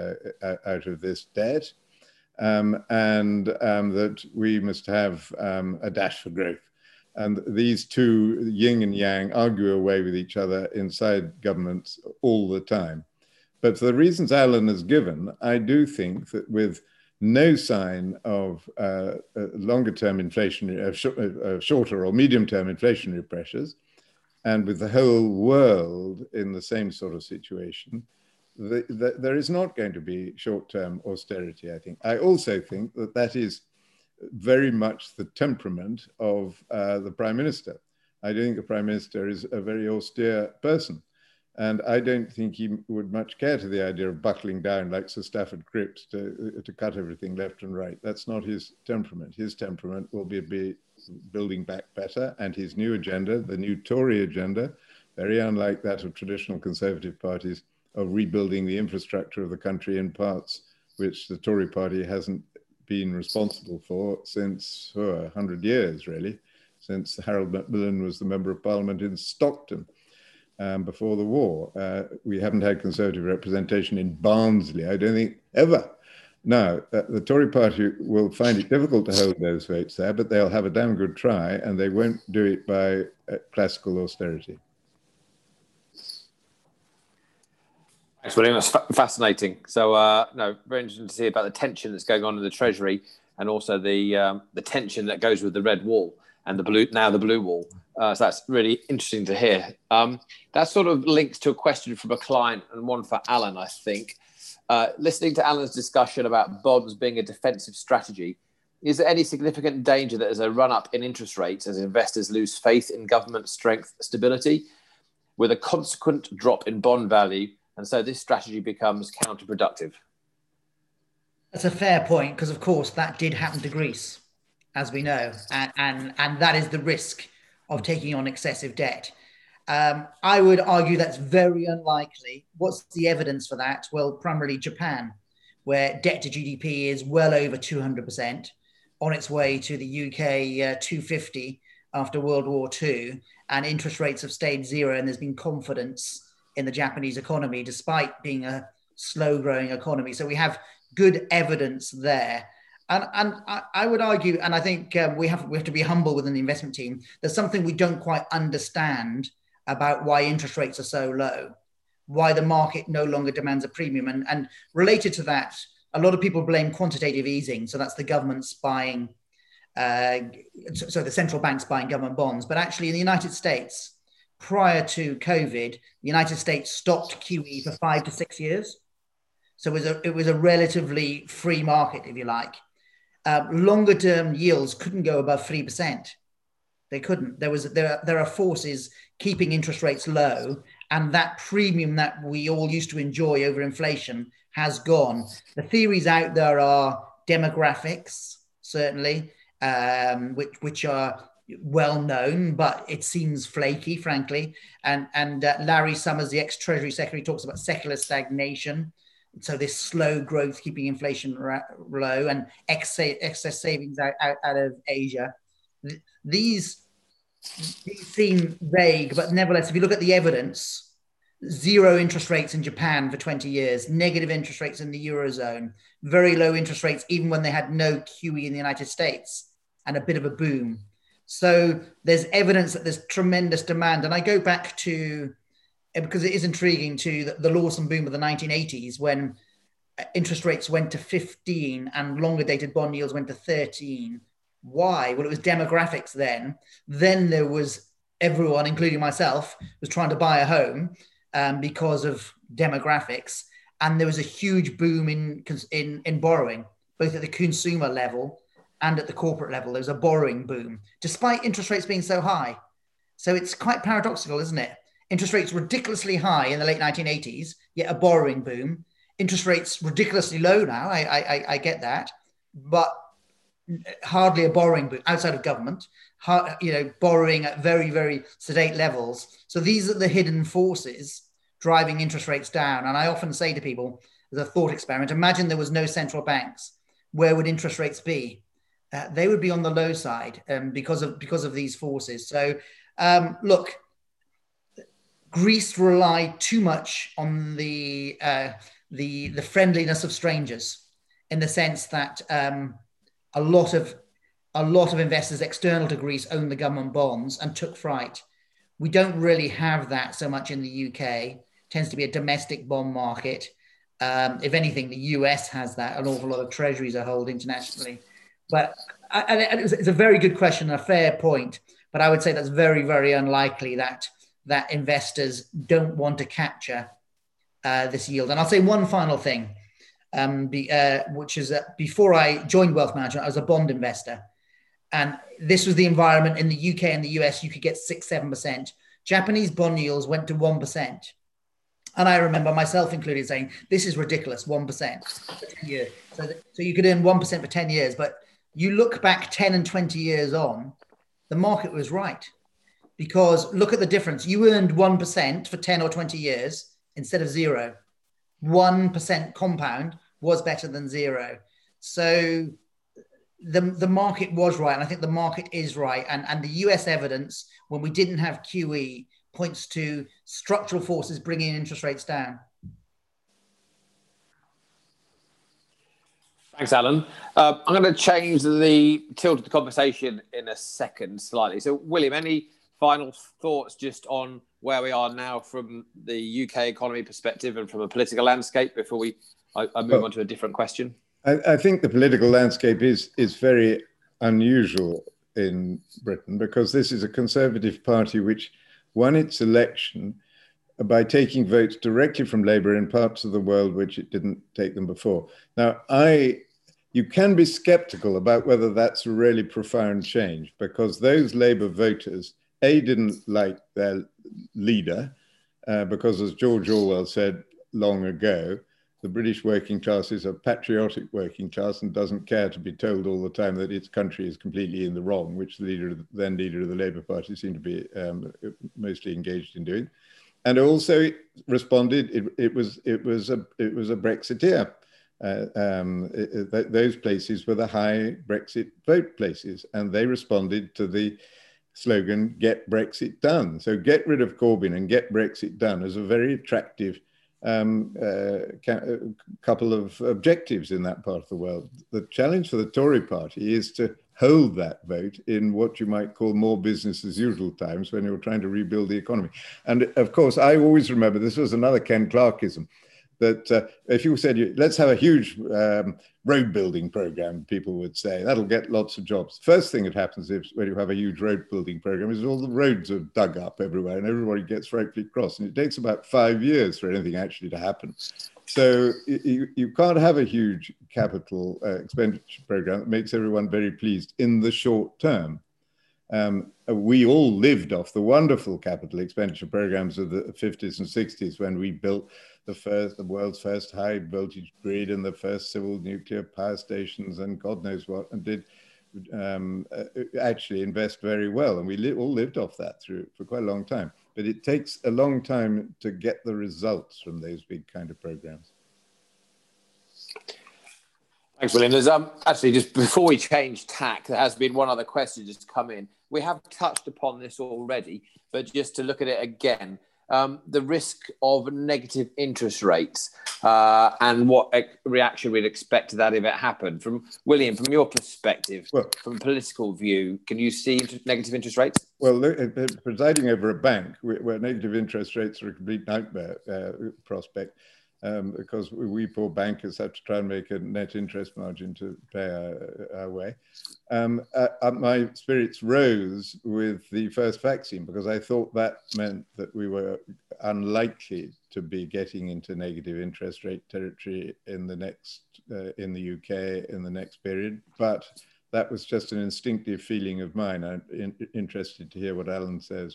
debt. And that we must have a dash for growth. And these two, yin and yang, argue away with each other inside governments all the time. But for the reasons Alan has given, I do think that with no sign of longer-term inflationary, shorter or medium-term inflationary pressures, and with the whole world in the same sort of situation, there is not going to be short-term austerity, I think. I also think that is very much the temperament of the Prime Minister. I don't think the Prime Minister is a very austere person. And I don't think he would much care to the idea of buckling down like Sir Stafford Cripps to cut everything left and right. That's not his temperament. His temperament will be building back better, and his new agenda, the new Tory agenda, very unlike that of traditional Conservative parties, of rebuilding the infrastructure of the country in parts which the Tory party hasn't been responsible for since 100 years, really, since Harold Macmillan was the Member of Parliament in Stockton before the war. We haven't had Conservative representation in Barnsley, I don't think, ever. Now, the Tory party will find it difficult to hold those votes there, but they'll have a damn good try, and they won't do it by classical austerity. Thanks, William. That's fascinating. So, no, very interesting to see about the tension that's going on in the Treasury, and also the tension that goes with the red wall and the blue wall. So that's really interesting to hear. That sort of links to a question from a client and one for Alan, I think. Listening to Alan's discussion about bonds being a defensive strategy, is there any significant danger that there's a run-up in interest rates as investors lose faith in government stability, with a consequent drop in bond value, and so this strategy becomes counterproductive? That's a fair point, because of course that did happen to Greece, as we know, and that is the risk of taking on excessive debt. I would argue that's very unlikely. What's the evidence for that? Well, primarily Japan, where debt to GDP is well over 200%, on its way to the UK 250 after World War II, and interest rates have stayed zero, and there's been confidence in the Japanese economy, despite being a slow-growing economy. So we have good evidence there. And I would argue, and I think we have to be humble within the investment team, there's something we don't quite understand about why interest rates are so low, why the market no longer demands a premium. And related to that, a lot of people blame quantitative easing. So that's the government's buying, so the central bank's buying government bonds. But actually in the United States, prior to COVID, the United States stopped QE for 5 to 6 years. So it was a relatively free market, if you like. Longer term yields couldn't go above 3%. They couldn't. There are forces keeping interest rates low, and that premium that we all used to enjoy over inflation has gone. The theories out there are demographics, certainly, which are well known, but it seems flaky, frankly. And Larry Summers, the ex-Treasury Secretary, talks about secular stagnation. So this slow growth keeping inflation low, and excess savings out of Asia. These seem vague, but nevertheless, if you look at the evidence, zero interest rates in Japan for 20 years, negative interest rates in the Eurozone, very low interest rates even when they had no QE in the United States, and a bit of a boom. So there's evidence that there's tremendous demand. And I go back to, because it is intriguing, to the Lawson boom of the 1980s, when interest rates went to 15 and longer dated bond yields went to 13. Why? Well, it was demographics then. Then there was everyone, including myself, was trying to buy a home because of demographics. And there was a huge boom in borrowing, both at the consumer level and at the corporate level. There was a borrowing boom, despite interest rates being so high. So it's quite paradoxical, isn't it? Interest rates ridiculously high in the late 1980s, yet a borrowing boom. Interest rates ridiculously low now, I get that, but hardly a borrowing boom outside of government, borrowing at very, very sedate levels. So these are the hidden forces driving interest rates down. And I often say to people, as a thought experiment, imagine there was no central banks. Where would interest rates be? They would be on the low side because of these forces. So look, Greece relied too much on the friendliness of strangers, in the sense that a lot of investors external to Greece owned the government bonds and took fright. We don't really have that so much in the UK. It tends to be a domestic bond market. If anything, the US has that. An awful lot of treasuries are held internationally. But it's a very good question, a fair point. But I would say that's very, very unlikely that investors don't want to capture this yield. And I'll say one final thing, which is that before I joined wealth management, I was a bond investor. And this was the environment in the UK and the US, you could get 6-7%. Japanese bond yields went to 1%. And I remember myself included saying, this is ridiculous, 1% for 10 years. So you could earn 1% for 10 years, but you look back 10 and 20 years on, the market was right. Because look at the difference. You earned 1% for 10 or 20 years instead of zero. 1% compound was better than zero. So the market was right, and I think the market is right. And the US evidence, when we didn't have QE, points to structural forces bringing interest rates down. Thanks, Alan. I'm going to change the tilt of the conversation in a second slightly. So, William, any final thoughts just on where we are now from the UK economy perspective and from a political landscape before I move on to a different question? I think the political landscape is very unusual in Britain, because this is a Conservative Party which won its election by taking votes directly from Labour in parts of the world which it didn't take them before. Now, you can be sceptical about whether that's a really profound change, because those Labour voters, didn't like their leader, because as George Orwell said long ago, the British working class is a patriotic working class and doesn't care to be told all the time that its country is completely in the wrong, which the then leader of the Labour Party seemed to be mostly engaged in doing. And also it responded, it was a Brexiteer. Those places were the high Brexit vote places, and they responded to the slogan, "Get Brexit done." So get rid of Corbyn and get Brexit done is a very attractive couple of objectives in that part of the world. The challenge for the Tory party is to hold that vote in what you might call more business as usual times, when you're trying to rebuild the economy. And of course, I always remember, this was another Ken Clarkism, that if you said, let's have a huge road building program, people would say, that'll get lots of jobs. First thing that happens when you have a huge road building program is all the roads are dug up everywhere and everybody gets frightfully cross. And it takes about 5 years for anything actually to happen. So you can't have a huge capital expenditure program that makes everyone very pleased in the short term. We all lived off the wonderful capital expenditure programs of the 50s and 60s, when we built the world's first high voltage grid and the first civil nuclear power stations and God knows what, and did actually invest very well. And we all lived off that for quite a long time. But it takes a long time to get the results from those big kind of programs. Thanks, William. There's actually, just before we change tack, there has been one other question just come in. We have touched upon this already, but just to look at it again, the risk of negative interest rates and what reaction we'd expect to that if it happened. From William, from your perspective, from a political view, can you see negative interest rates? Well, presiding over a bank where negative interest rates are a complete nightmare prospect, because we poor bankers have to try and make a net interest margin to pay our way. My spirits rose with the first vaccine, because I thought that meant that we were unlikely to be getting into negative interest rate territory in the UK in the next period. But that was just an instinctive feeling of mine. I'm interested to hear what Alan says.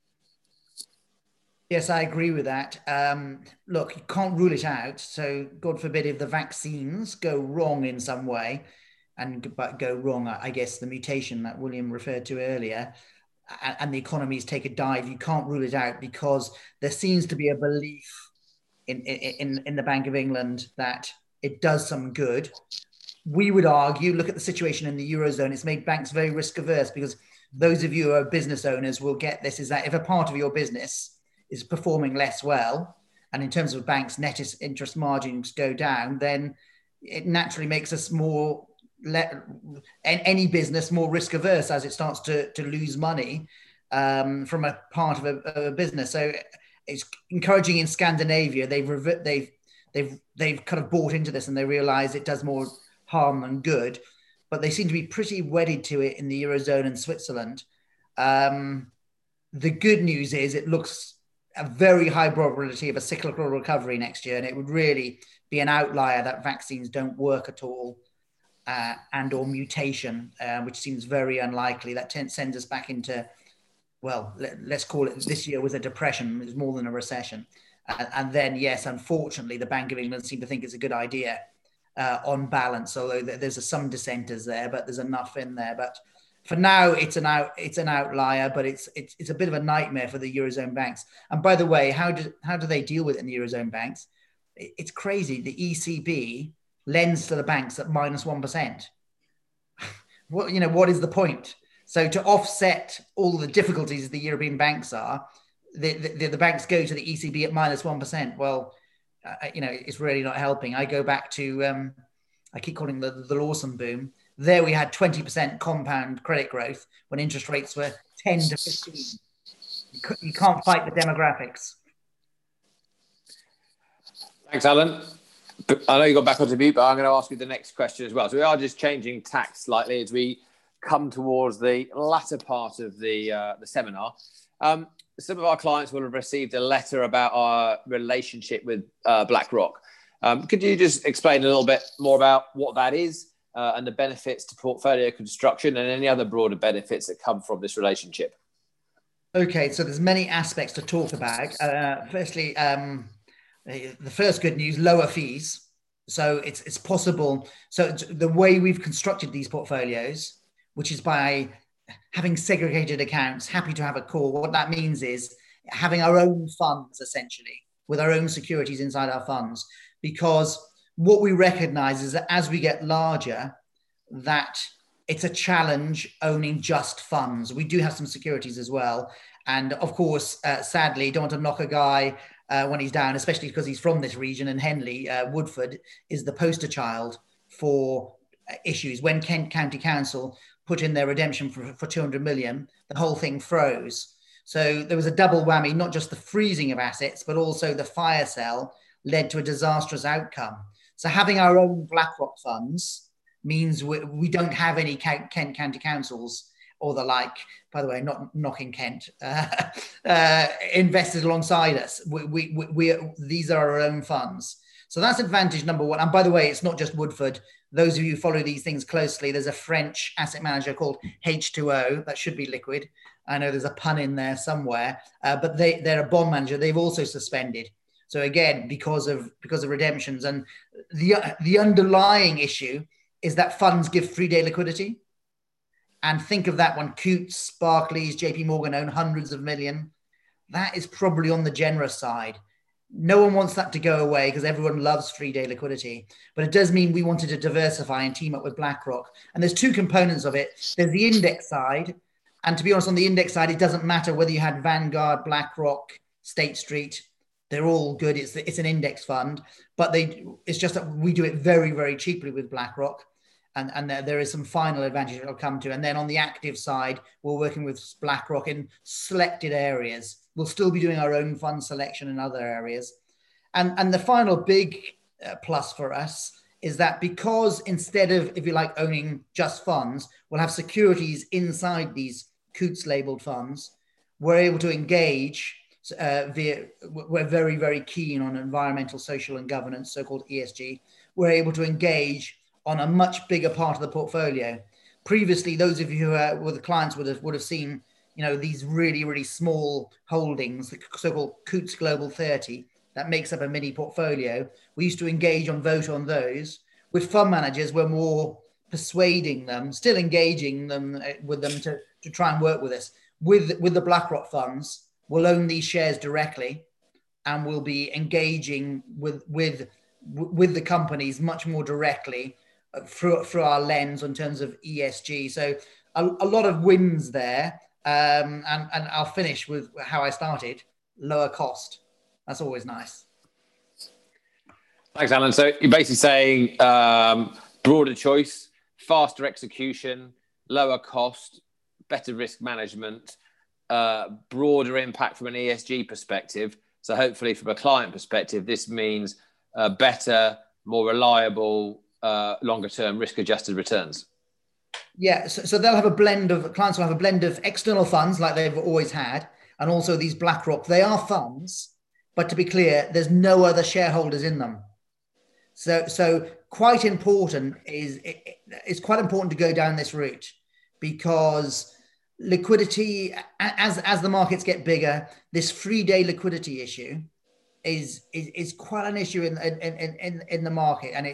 Yes, I agree with that. Look, you can't rule it out. So God forbid if the vaccines go wrong in some way, but go wrong, I guess the mutation that William referred to earlier, and the economies take a dive, you can't rule it out, because there seems to be a belief in the Bank of England that it does some good. We would argue, look at the situation in the Eurozone, it's made banks very risk averse, because those of you who are business owners will get this, is that if a part of your business is performing less well, and in terms of banks' net interest margins go down, then it naturally makes us any business more risk averse as it starts to lose money from a part of a business. So it's encouraging in Scandinavia. They've kind of bought into this, and they realize it does more harm than good, but they seem to be pretty wedded to it in the Eurozone and Switzerland. The good news is it looks a very high probability of a cyclical recovery next year, and it would really be an outlier that vaccines don't work at all, and or mutation, which seems very unlikely. That sends us back into, well, let's call it, this year was a depression. It was more than a recession. And then, yes, unfortunately, the Bank of England seem to think it's a good idea on balance, although there's some dissenters there, but there's enough in there. But for now, it's an outlier, but it's a bit of a nightmare for the Eurozone banks. And by the way, how do they deal with it in the Eurozone banks? It's crazy. The ECB lends to the banks at -1%. what is the point? So to offset all the difficulties the European banks are, the banks go to the ECB at -1%. Well, it's really not helping. I go back to, I keep calling the Lawson boom. There we had 20% compound credit growth when interest rates were 10 to 15. You can't fight the demographics. Thanks, Alan. I know you got back onto mute, but I'm going to ask you the next question as well. So we are just changing tack slightly as we come towards the latter part of the seminar. Some of our clients will have received a letter about our relationship with BlackRock. Could you just explain a little bit more about what that is and the benefits to portfolio construction and any other broader benefits that come from this relationship? Okay, so there's many aspects to talk about. Firstly, the first good news, lower fees. So it's possible. So the way we've constructed these portfolios, which is by having segregated accounts, happy to have a call. What that means is having our own funds, essentially, with our own securities inside our funds. Because what we recognize is that as we get larger, that it's a challenge owning just funds. We do have some securities as well. And of course, sadly, don't want to knock a guy when he's down, especially because he's from this region, and Henley, Woodford, is the poster child for issues. When Kent County Council put in their redemption for 200 million, the whole thing froze. So there was a double whammy, not just the freezing of assets, but also the fire sale led to a disastrous outcome. So having our own BlackRock funds means we don't have any Kent County Councils or the like, by the way, not knocking Kent, invested alongside us. These are our own funds. So that's advantage number one. And by the way, it's not just Woodford. Those of you who follow these things closely, there's a French asset manager called H2O that should be liquid. I know there's a pun in there somewhere, but they're a bond manager. They've also suspended. So again, because of redemptions, and the underlying issue is that funds give 3-day liquidity. And think of that one, Coutts, Barclays, JP Morgan own hundreds of million. That is probably on the generous side. No one wants that to go away because everyone loves 3-day liquidity. But it does mean we wanted to diversify and team up with BlackRock. And there's two components of it. There's the index side. And to be honest, on the index side, it doesn't matter whether you had Vanguard, BlackRock, State Street. They're all good. It's an index fund. But it's just that we do it very, very cheaply with BlackRock. And there is some final advantage I'll come to. And then on the active side, we're working with BlackRock in selected areas. We'll still be doing our own fund selection in other areas. And the final big plus for us is that because instead of, if you like, owning just funds, we'll have securities inside these Coutts labeled funds, we're able to engage we're very, very keen on environmental, social and governance, so-called ESG. We're able to engage on a much bigger part of the portfolio. Previously, those of you who were the clients would have seen, these really, really small holdings, the so-called Coutts Global 30, that makes up a mini portfolio. We used to engage on vote on those. With fund managers, we're more persuading them, still engaging them with them to try and work with us. With the BlackRock funds, we'll own these shares directly, and we'll be engaging with the companies much more directly through our lens in terms of ESG. So a lot of wins there. And I'll finish with how I started, lower cost. That's always nice. Thanks, Alan. So you're basically saying broader choice, faster execution, lower cost, better risk management, broader impact from an ESG perspective. So hopefully from a client perspective, this means better, more reliable, longer term risk adjusted returns. Yeah, so they'll have a blend of, clients will have a blend of external funds like they've always had, and also these BlackRock. They are funds, but to be clear, there's no other shareholders in them. So quite important it's quite important to go down this route, because liquidity, as the markets get bigger, this 3-day liquidity issue is quite an issue in the market, and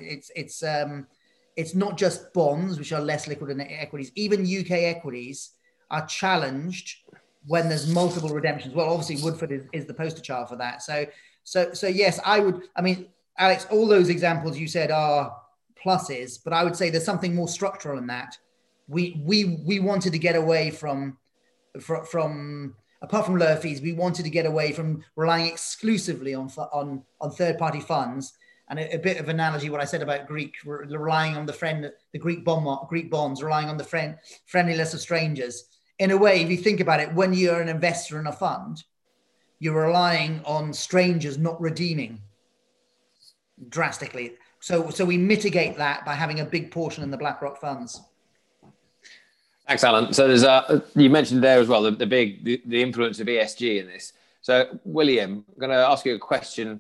it's not just bonds, which are less liquid than equities. Even UK equities are challenged when there's multiple redemptions. Well, obviously Woodford is the poster child for that. So yes, Alex, all those examples you said are pluses, but I would say there's something more structural in that. we wanted to get away from apart from lower fees, we wanted to get away from relying exclusively on third-party funds. And a bit of analogy, what I said about relying on the Greek bonds, relying on the friendliness of strangers. In a way, if you think about it, when you're an investor in a fund, you're relying on strangers not redeeming drastically. So we mitigate that by having a big portion in the BlackRock funds. Thanks, Alan. So there's you mentioned there as well the influence of ESG in this. So William, I'm going to ask you a question,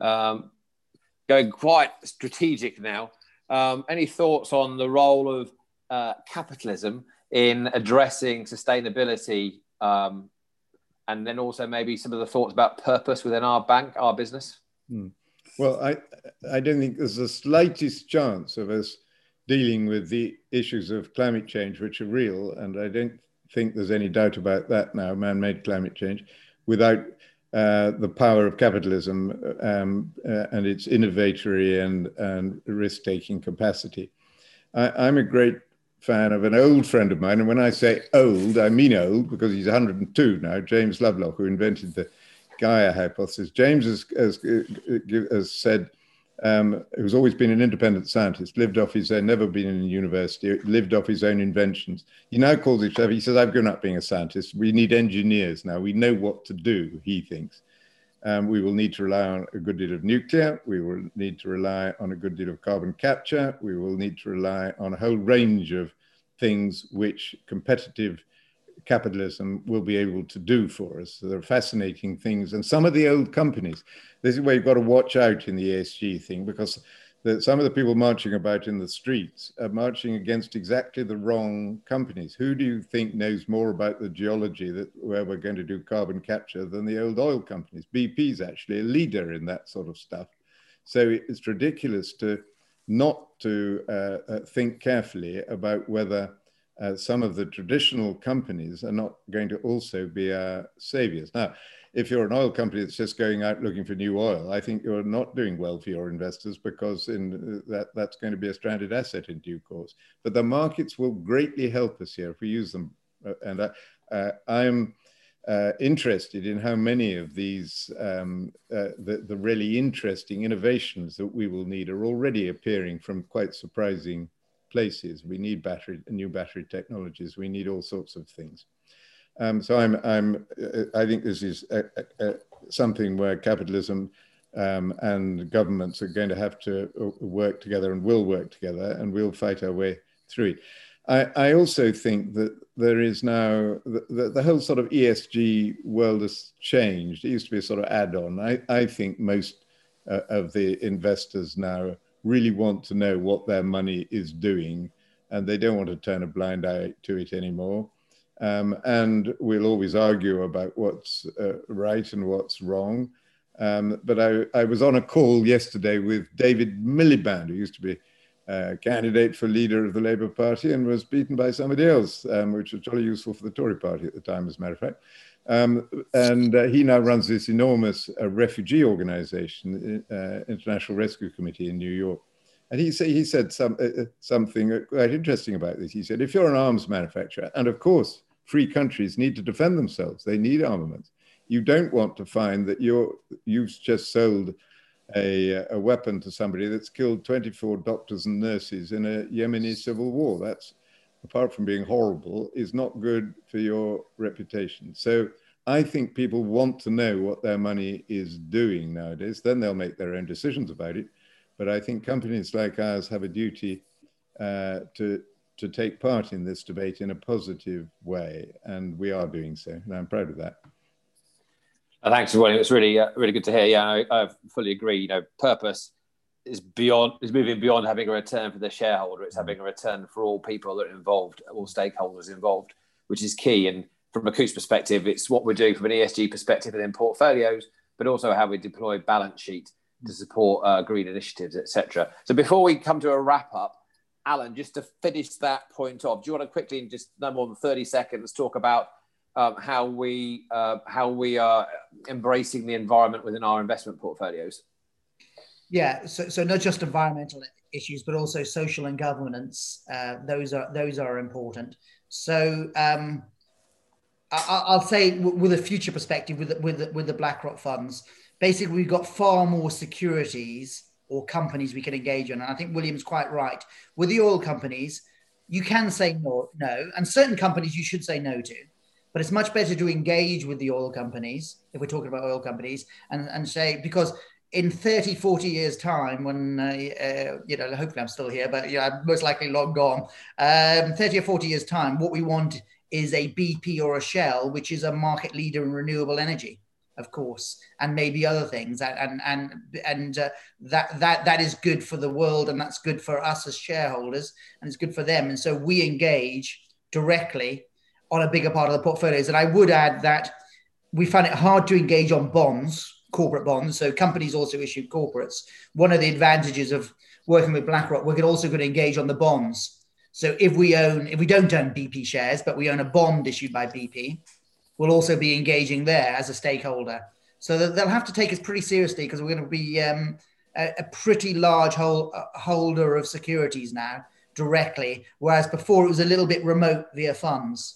going quite strategic now. Any thoughts on the role of capitalism in addressing sustainability, and then also maybe some of the thoughts about purpose within our bank, our business? Well, I don't think there's the slightest chance of us dealing with the issues of climate change, which are real, and I don't think there's any doubt about that now, man-made climate change, without the power of capitalism and its innovatory and risk-taking capacity. I'm a great fan of an old friend of mine, and when I say old, I mean old, because he's 102 now, James Lovelock, who invented the Gaia hypothesis. James has said, who's always been an independent scientist, lived off his own, never been in a university, lived off his own inventions. He now calls himself, he says, I've grown up being a scientist. We need engineers now. We know what to do, he thinks. We will need to rely on a good deal of nuclear. We will need to rely on a good deal of carbon capture. We will need to rely on a whole range of things which competitive capitalism will be able to do for us. So there are fascinating things. And some of the old companies, this is where you've got to watch out in the ESG thing, because some of the people marching about in the streets are marching against exactly the wrong companies. Who do you think knows more about the geology where we're going to do carbon capture than the old oil companies? BP is actually a leader in that sort of stuff. So it's ridiculous not to think carefully about whether some of the traditional companies are not going to also be our saviors. Now, if you're an oil company that's just going out looking for new oil, I think you're not doing well for your investors, because that's going to be a stranded asset in due course. But the markets will greatly help us here if we use them. And I'm interested in how many of these, the really interesting innovations that we will need are already appearing from quite surprising places. We need new battery technologies. We need all sorts of things. So I think this is something where capitalism and governments are going to have to work together, and will work together, and we'll fight our way through it. I also think that there is now, the whole sort of ESG world has changed. It used to be a sort of add-on. I think most of the investors now really want to know what their money is doing, and they don't want to turn a blind eye to it anymore. And we'll always argue about what's right and what's wrong. But I was on a call yesterday with David Miliband, who used to be a candidate for leader of the Labour Party and was beaten by somebody else, which was jolly useful for the Tory party at the time, as a matter of fact. And he now runs this enormous refugee organization, International Rescue Committee in New York. And he said something quite interesting about this. He said, if you're an arms manufacturer, and of course, free countries need to defend themselves, they need armaments. You don't want to find that you've just sold a weapon to somebody that's killed 24 doctors and nurses in a Yemeni civil war. That's, apart from being horrible, is not good for your reputation. So I think people want to know what their money is doing nowadays. Then they'll make their own decisions about it. But I think companies like ours have a duty to take part in this debate in a positive way, and we are doing so, and I'm proud of that. Thanks, William. It's really, really good to hear. Yeah, I fully agree. You know, purpose is moving beyond having a return for the shareholder. It's having a return for all people that are involved, all stakeholders involved, which is key. And from a Coutts perspective, it's what we're doing from an ESG perspective within portfolios, but also how we deploy balance sheet to support green initiatives, etc. So before we come to a wrap up, Alan, just to finish that point off, do you want to quickly, in just no more than 30 seconds, talk about how we are embracing the environment within our investment portfolios? Yeah, so not just environmental issues, but also social and governance. Those are important. So I'll say with a future perspective, with the BlackRock funds, basically we've got far more securities or companies we can engage in. And I think William's quite right. With the oil companies, you can say no, and certain companies you should say no to. But it's much better to engage with the oil companies, if we're talking about oil companies, and say, because in 30, 40 years' time, when, hopefully I'm still here, but I'm most likely long gone, 30 or 40 years' time, what we want is a BP or a Shell, which is a market leader in renewable energy, of course, and maybe other things. That is good for the world, and that's good for us as shareholders, and it's good for them. And so we engage directly on a bigger part of the portfolios. And I would add that we find it hard to engage on bonds, corporate bonds. So companies also issue corporates. One of the advantages of working with BlackRock, we're also going to engage on the bonds. So if we don't own BP shares, but we own a bond issued by BP, we'll also be engaging there as a stakeholder. So they'll have to take us pretty seriously, because we're going to be a pretty large holder of securities now directly, whereas before it was a little bit remote via funds.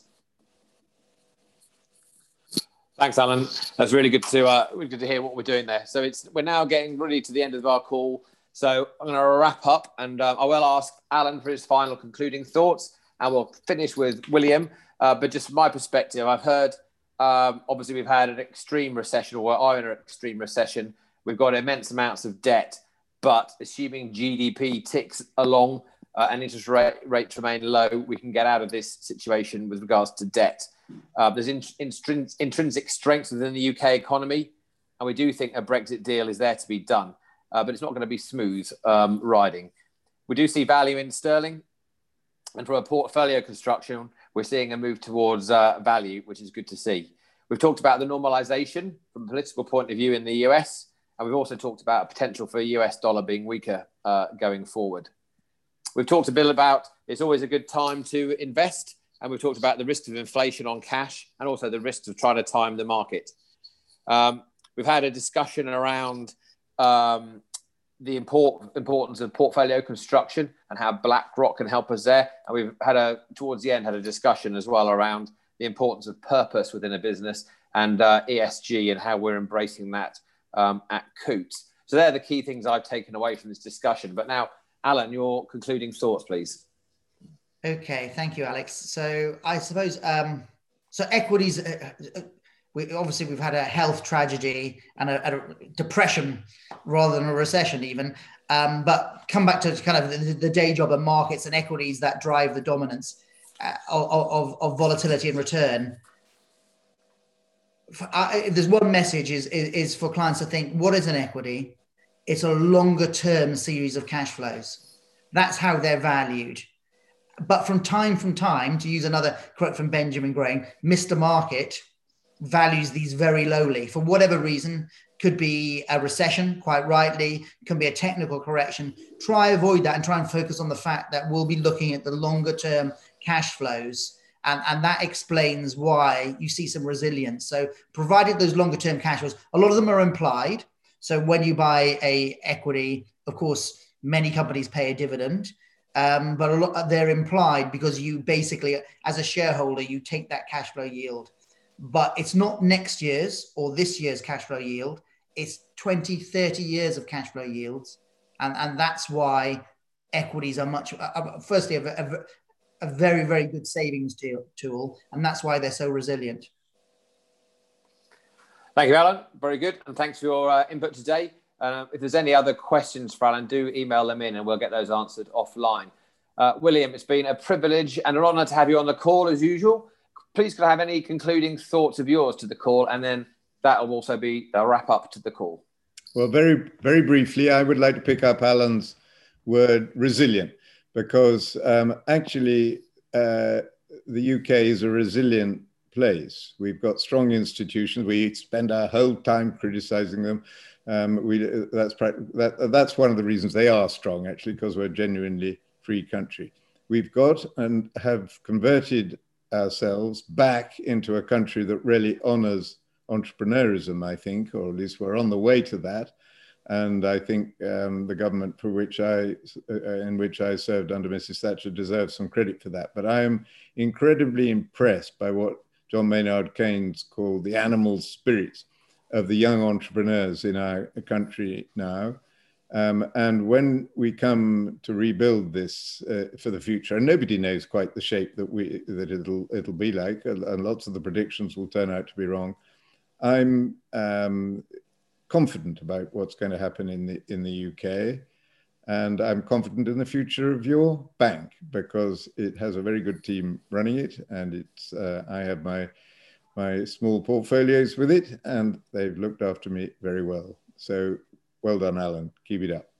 Thanks, Alan. That's really good to hear what we're doing there. So we're now getting really to the end of our call. So I'm going to wrap up, and I will ask Alan for his final concluding thoughts, and we'll finish with William. But just from my perspective, I've heard, obviously we've had an extreme recession, or are in an extreme recession. We've got immense amounts of debt, but assuming GDP ticks along and interest rates remain low, we can get out of this situation with regards to debt. There's intrinsic strength within the UK economy, and we do think a Brexit deal is there to be done, but it's not going to be smooth riding. We do see value in sterling, and from a portfolio construction, we're seeing a move towards value, which is good to see. We've talked about the normalization from a political point of view in the US, and we've also talked about a potential for a US dollar being weaker going forward. We've talked a bit about it's always a good time to invest, and we've talked about the risks of inflation on cash and also the risks of trying to time the market. We've had a discussion around the importance of portfolio construction and how BlackRock can help us there. And we've had towards the end, had a discussion as well around the importance of purpose within a business and ESG and how we're embracing that at Coutts. So they're the key things I've taken away from this discussion. But now, Alan, your concluding thoughts, please. Okay, thank you, Alex. So I suppose, so equities, we've had a health tragedy and a depression rather than a recession even, but come back to kind of the day job of markets and equities that drive the dominance of volatility and return. If there's one message is for clients to think, what is an equity? It's a longer term series of cash flows. That's how they're valued. But from time, to use another quote from Benjamin Graham, Mr. Market values these very lowly for whatever reason. Could be a recession, quite rightly, can be a technical correction. Try avoid that and try and focus on the fact that we'll be looking at the longer term cash flows. And that explains why you see some resilience. So provided those longer term cash flows, a lot of them are implied. So when you buy a equity, of course, many companies pay a dividend. But a lot they're implied because you basically, as a shareholder, you take that cash flow yield. But it's not next year's or this year's cash flow yield. It's 20, 30 years of cash flow yields. And that's why equities are firstly, a very, very good savings tool. And that's why they're so resilient. Thank you, Alan. Very good. And thanks for your input today. If there's any other questions for Alan, do email them in and we'll get those answered offline. William, it's been a privilege and an honour to have you on the call as usual. Please could I have any concluding thoughts of yours to the call, and then that will also be a wrap up to the call. Well, very, very briefly, I would like to pick up Alan's word resilient, because actually the UK is a resilient place. We've got strong institutions. We spend our whole time criticizing them. That's one of the reasons they are strong, actually, because we're a genuinely free country. We've got and have converted ourselves back into a country that really honors entrepreneurism, I think, or at least we're on the way to that. And I think the government in which I served under Mrs. Thatcher deserves some credit for that. But I am incredibly impressed by what John Maynard Keynes called the animal spirits of the young entrepreneurs in our country now. And when we come to rebuild this for the future, and nobody knows quite the shape that it'll be like, and lots of the predictions will turn out to be wrong, I'm confident about what's going to happen in the UK, and I'm confident in the future of your bank because it has a very good team running it, and I have my small portfolios with it, and they've looked after me very well. So well done, Alan. Keep it up.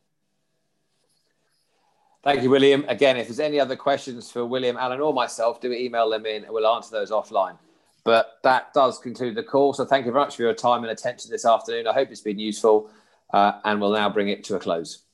Thank you, William. Again, if there's any other questions for William, Alan, or myself, do email them in and we'll answer those offline. But that does conclude the call. So thank you very much for your time and attention this afternoon. I hope it's been useful, and we'll now bring it to a close.